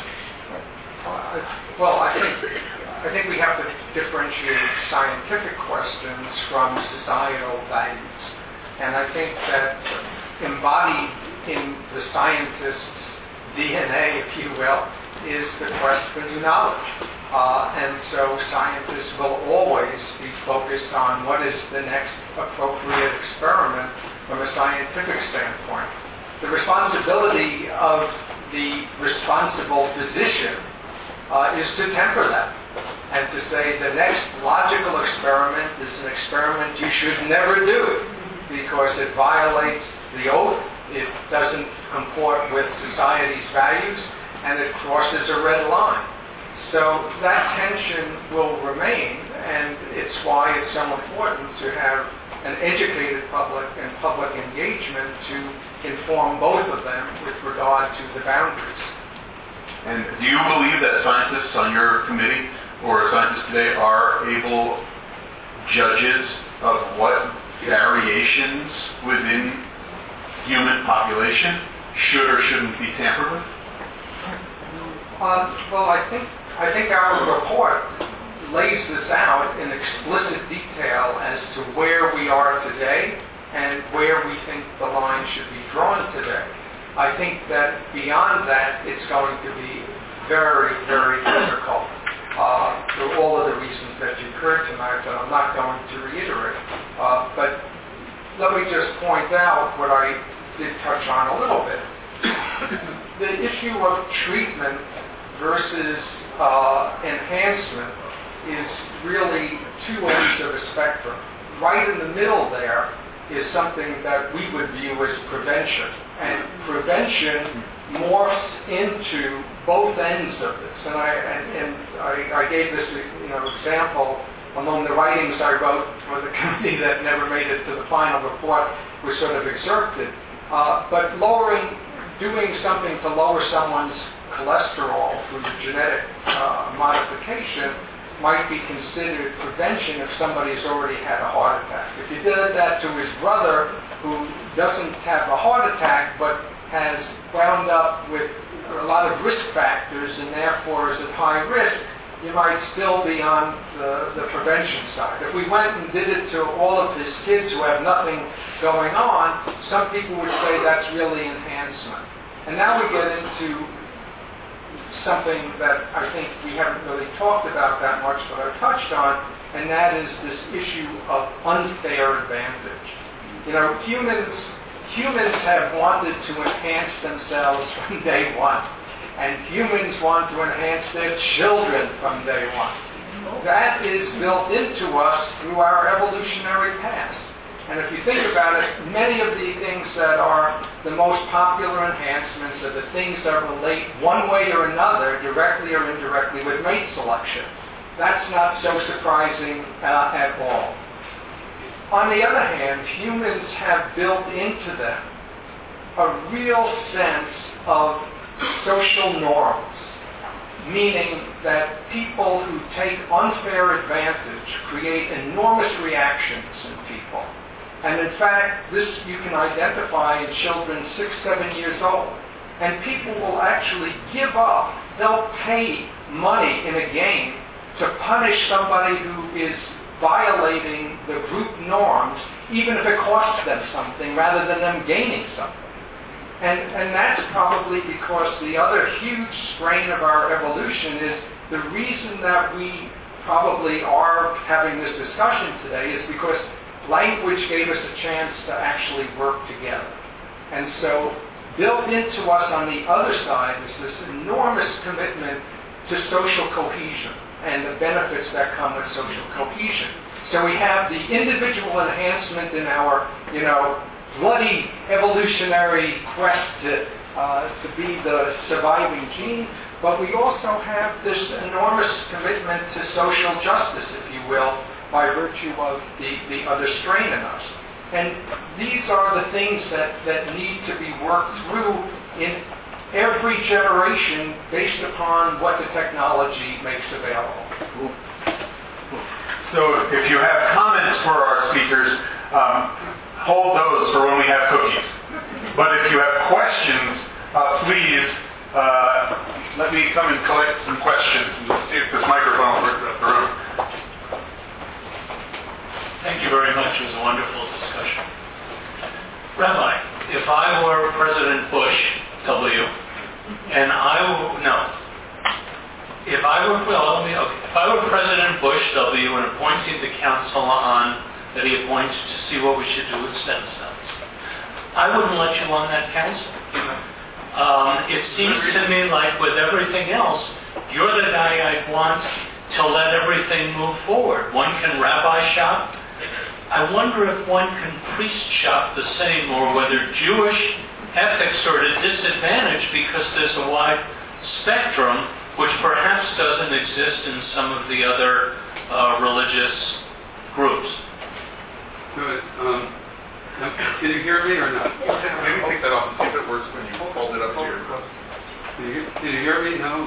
Well, I think we have to differentiate scientific questions from societal values. And I think that embodied in the scientist's DNA, if you will, is the quest for new knowledge. And so scientists will always be focused on what is the next appropriate experiment from a scientific standpoint. The responsibility of the responsible physician is to temper that and to say the next logical experiment is an experiment you should never do because it violates the oath, it doesn't comport with society's values, and it crosses a red line. So that tension will remain, and it's why it's so important to have an educated public and public engagement to inform both of them with regard to the boundaries. And do you believe that scientists on your committee or scientists today are able judges of what variations within human population should or shouldn't be tampered with? Well, I think our report lays this out in explicit detail as to where we are today and where we think the line should be drawn today. I think that beyond that, it's going to be very, very difficult for all of the reasons that you've heard tonight that I'm not going to reiterate. But let me just point out what I did touch on a little bit. The issue of treatment versus enhancement is really two ends of a spectrum. Right in the middle there is something that we would view as prevention. And prevention morphs into both ends of this. And I gave this example among the writings I wrote for the committee that never made it to the final report was sort of excerpted. But doing something to lower someone's cholesterol through genetic modification might be considered prevention if somebody's already had a heart attack. If you did that to his brother who doesn't have a heart attack but has wound up with a lot of risk factors and therefore is at high risk, you might still be on the prevention side. If we went and did it to all of his kids who have nothing going on, some people would say that's really enhancement. And now we get into something that I think we haven't really talked about that much, but I've touched on, and that is this issue of unfair advantage. Humans have wanted to enhance themselves from day one, and humans want to enhance their children from day one. That is built into us through our evolutionary past. And if you think about it, many of the things that are the most popular enhancements are the things that relate one way or another, directly or indirectly, with mate selection. That's not so surprising at all. On the other hand, humans have built into them a real sense of social norms, meaning that people who take unfair advantage create enormous reactions in people. And in fact, this you can identify in children 6, 7 years old. And people will actually give up. They'll pay money in a game to punish somebody who is violating the group norms, even if it costs them something, rather than them gaining something. And that's probably because the other huge strain of our evolution is the reason that we probably are having this discussion today is because language gave us a chance to actually work together. And so built into us on the other side is this enormous commitment to social cohesion and the benefits that come with social cohesion. So we have the individual enhancement in our, bloody evolutionary quest to be the surviving gene, but we also have this enormous commitment to social justice, if you will, by virtue of the other strain in us. And these are the things that need to be worked through in every generation based upon what the technology makes available. So if you have comments for our speakers, hold those for when we have cookies. But if you have questions, please let me come and collect some questions and see if this microphone works up the room. Thank you very much. It was a wonderful discussion. Rabbi, if I were President Bush W, and if I were President Bush W and appointing the council that he appoints to see what we should do with stem cells, I wouldn't let you on that council. It seems to me like with everything else, you're the guy I'd want to let everything move forward. One can rabbi shop. I wonder if one can priest shop the same, or whether Jewish ethics are at a disadvantage because there's a wide spectrum which perhaps doesn't exist in some of the other religious groups. Good. Can you hear me or not? Maybe take that off and see if it works when you hold it up to your... Can you hear me? No.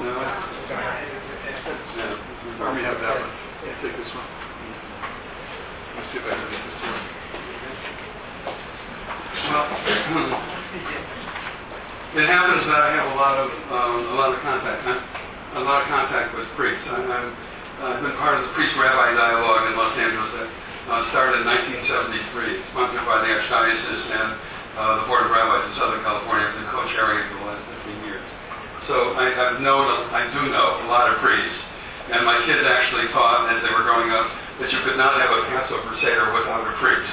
Let me have that one. Take this one. Let's see if I can get this to work. Well, it happens that I have a lot of contact with priests. I've been part of the priest-rabbi dialogue in Los Angeles that started in 1973, sponsored by the Archdiocese and the Board of Rabbis in Southern California. I've been co-chairing it for the last 15 years. So I do know a lot of priests, and my kids actually thought as they were growing up that you could not have a Passover Seder without a priest.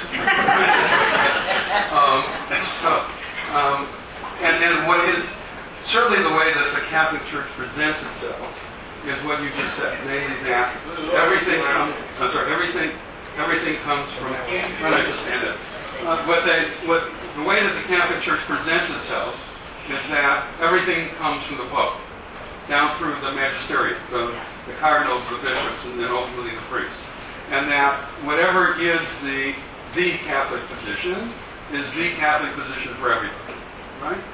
And what is certainly the way that the Catholic Church presents itself is what you just said, namely that everything comes from. I understand it. The way that the Catholic Church presents itself is that everything comes from the Pope, down through the magisterium, the cardinals, the bishops, and then ultimately the priests. And that whatever is the Catholic position is the Catholic position for everybody, right?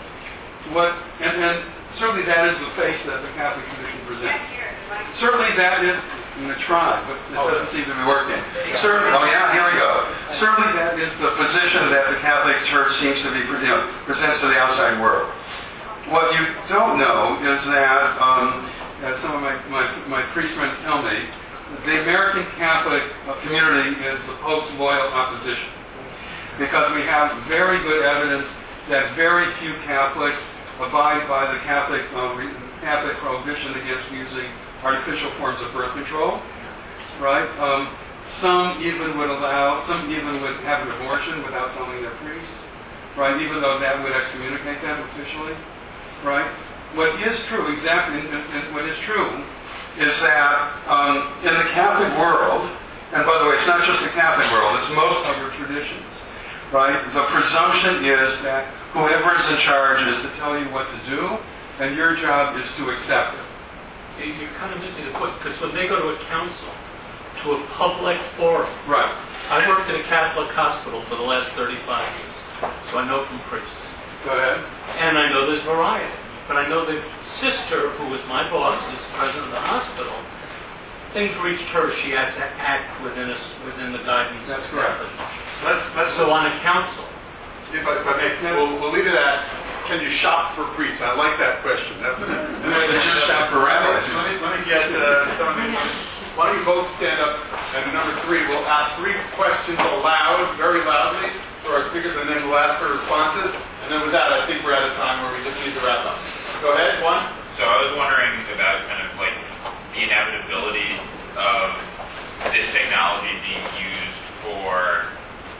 And certainly that is the face that the Catholic tradition presents. Certainly that is in the tribe, but it doesn't seem to be working. Certainly, here we go. Certainly that is the position that the Catholic Church seems to be presents to the outside world. What you don't know is that, as some of my priest friends tell me, the American Catholic community is the Pope's loyal opposition, because we have very good evidence that very few Catholics abide by the Catholic prohibition against using artificial forms of birth control, right? Some even would have an abortion without telling their priest, right? Even though that would excommunicate them officially, right? What is true, what is true is that in the Catholic world, and by the way, it's not just the Catholic world, it's most other traditions, right? The presumption is that whoever is in charge is to tell you what to do, and your job is to accept it. You're kind of missing the point, because when they go to a council, to a public forum, right? I worked in a Catholic hospital for the last 35 years, so I know from priests. Go ahead. And I know there's variety. But I know the sister, who was my boss, is president of the hospital. Things reached her; she had to act within the guidance. That's correct. So on a council, If I may, we'll leave it at, can you shop for priests? I like that question. That's just shop for rabbis. Let me get why don't you both stand up, and number 3, we'll ask 3 questions aloud, very loudly, for our speakers, and then we'll ask for responses. And then with that, I think we're at a time where we just need to wrap up. Go ahead, one. So I was wondering about kind of like the inevitability of this technology being used for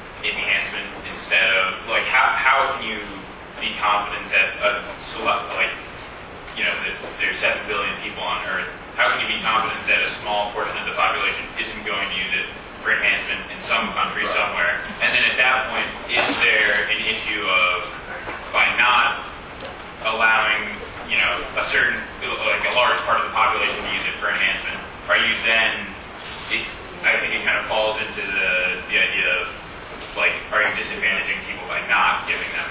can you be confident that that there's 7 billion people on Earth? How can you be confident that a small portion of the population isn't going to use it for enhancement in some country somewhere? And then at that point, is there an issue of, by not allowing, a certain, a large part of the population to use it for enhancement, are you then, I think it kind of falls into the idea of, are you disadvantaging people by not giving them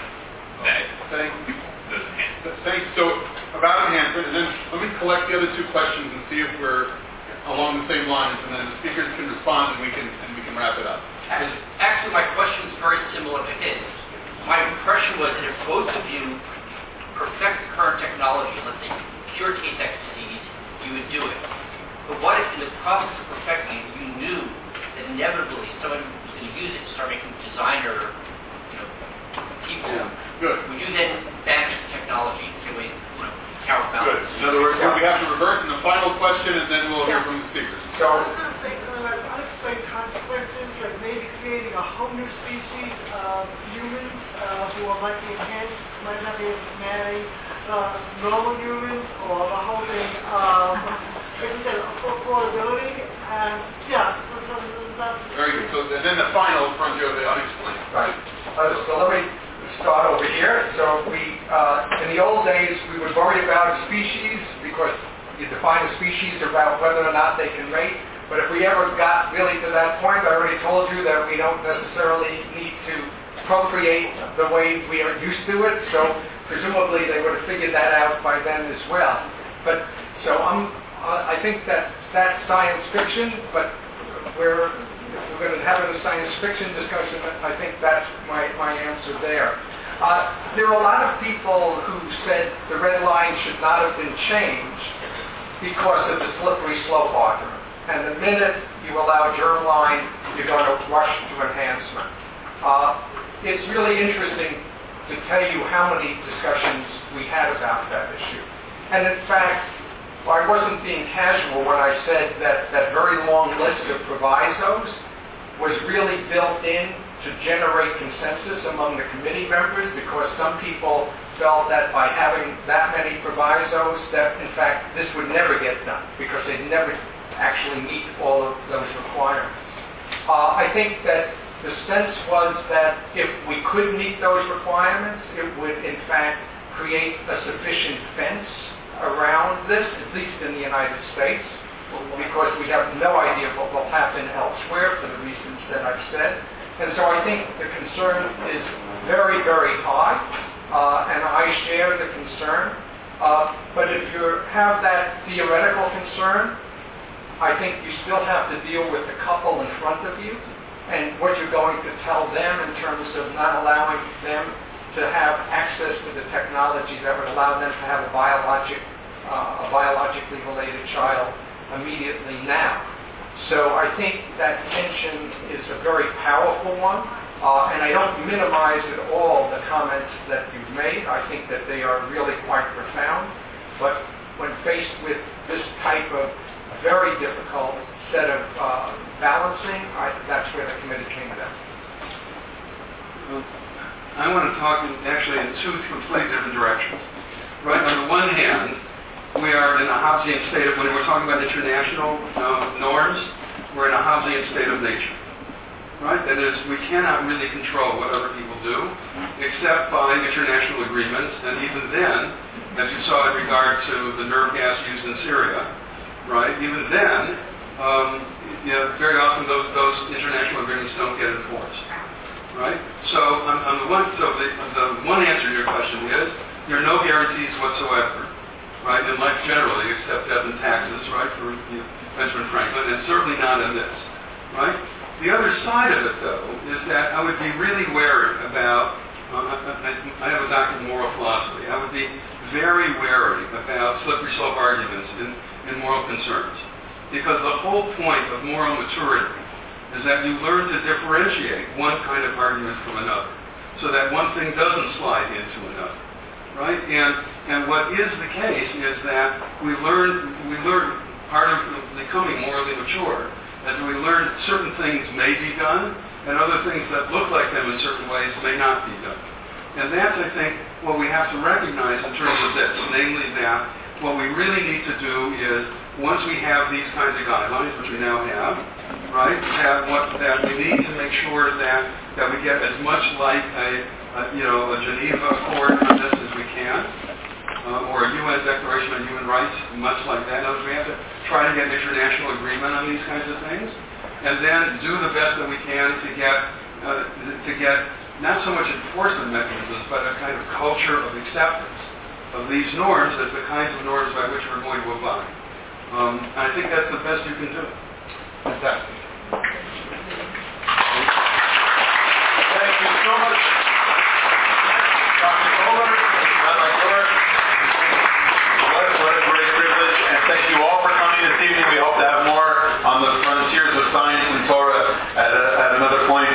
those enhancements? Thanks. So, about enhancement, and then let me collect the other two questions and see if we're along the same lines, and then the speakers can respond and we can wrap it up. Actually, my question is very similar to his. My impression was that if both of you perfect the current technology, let's say cure Tay-Sachs disease, you would do it. But what if in the process of perfecting it, you knew that inevitably someone was going to use it to start making designer, people? Yeah. Good. Would you then banish the technology to a, counterbalance? Good. In other words, we have to reverse, and the final question, and then we'll hear from the speakers. So, I was going to say, unexplained consequences, like maybe creating a whole new species of humans who are likely enhanced, might not be able to marry normal humans, or the whole thing, like you said, affordability, and Very good. So, and then the final front of the unexplained. Right. So let me start over here. So we, in the old days, we would worry about species because you define a species about whether or not they can mate. But if we ever got really to that point, I already told you that we don't necessarily need to procreate the way we are used to it. So presumably they would have figured that out by then as well. But so I think that that's science fiction. But if we're going to have a science fiction discussion, I think that's my answer there. There are a lot of people who said the red line should not have been changed because of the slippery slope argument. And the minute you allow germline, you're going to rush to enhancement. It's really interesting to tell you how many discussions we had about that issue. And in fact, I wasn't being casual when I said that that very long list of provisos was really built in to generate consensus among the committee members, because some people felt that by having that many provisos that in fact this would never get done because they'd never actually meet all of those requirements. I think that the sense was that if we could meet those requirements, it would in fact create a sufficient fence around this, at least in the United States, because we have no idea what will happen elsewhere for the reasons that I've said. And so I think the concern is very, very high, and I share the concern. But if you have that theoretical concern, I think you still have to deal with the couple in front of you and what you're going to tell them in terms of not allowing them to have access to the technology that would allow them to have a biologically related child immediately now. So I think that tension is a very powerful one, and I don't minimize at all the comments that you've made. I think that they are really quite profound, but when faced with this type of very difficult set of balancing, that's where the committee came down. I want to talk actually in two completely different directions. Right, on the one hand, we are in a Hobbesian state of, when we're talking about international norms, we're in a Hobbesian state of nature. Right? That is, we cannot really control what other people do, except by international agreements, and even then, as you saw in regard to the nerve gas used in Syria, right? Even then, very often those international agreements don't get enforced, right? So the one answer to your question is there are no guarantees whatsoever, right, in life generally, except death and taxes, right, for Benjamin Franklin, and certainly not in this, right? The other side of it, though, is that I would be really wary about. I have a doctorate in moral philosophy. I would be very wary about slippery slope arguments in moral concerns. Because the whole point of moral maturity is that you learn to differentiate one kind of argument from another, so that one thing doesn't slide into another, right? And what is the case is that we learn part of becoming morally mature, as we learn certain things may be done, and other things that look like them in certain ways may not be done, And that's, I think, what we have to recognize in terms of this, namely that what we really need to do is, once we have these kinds of guidelines, which we now have, right, that we need to make sure that we get as much like a Geneva Accord for this as we can, or a UN Declaration on Human Rights, much like that. In other words, we have to try to get international agreement on these kinds of things, and then do the best that we can to get not so much enforcement mechanisms, but a kind of culture of acceptance of these norms as the kinds of norms by which we're going to abide. I think that's the best you can do. Fantastic. Thank you so much, Dr. Kohler, Rabbi Dorff. What a great privilege, and thank you all for coming this evening. We hope to have more on the frontiers of science and Torah at another point.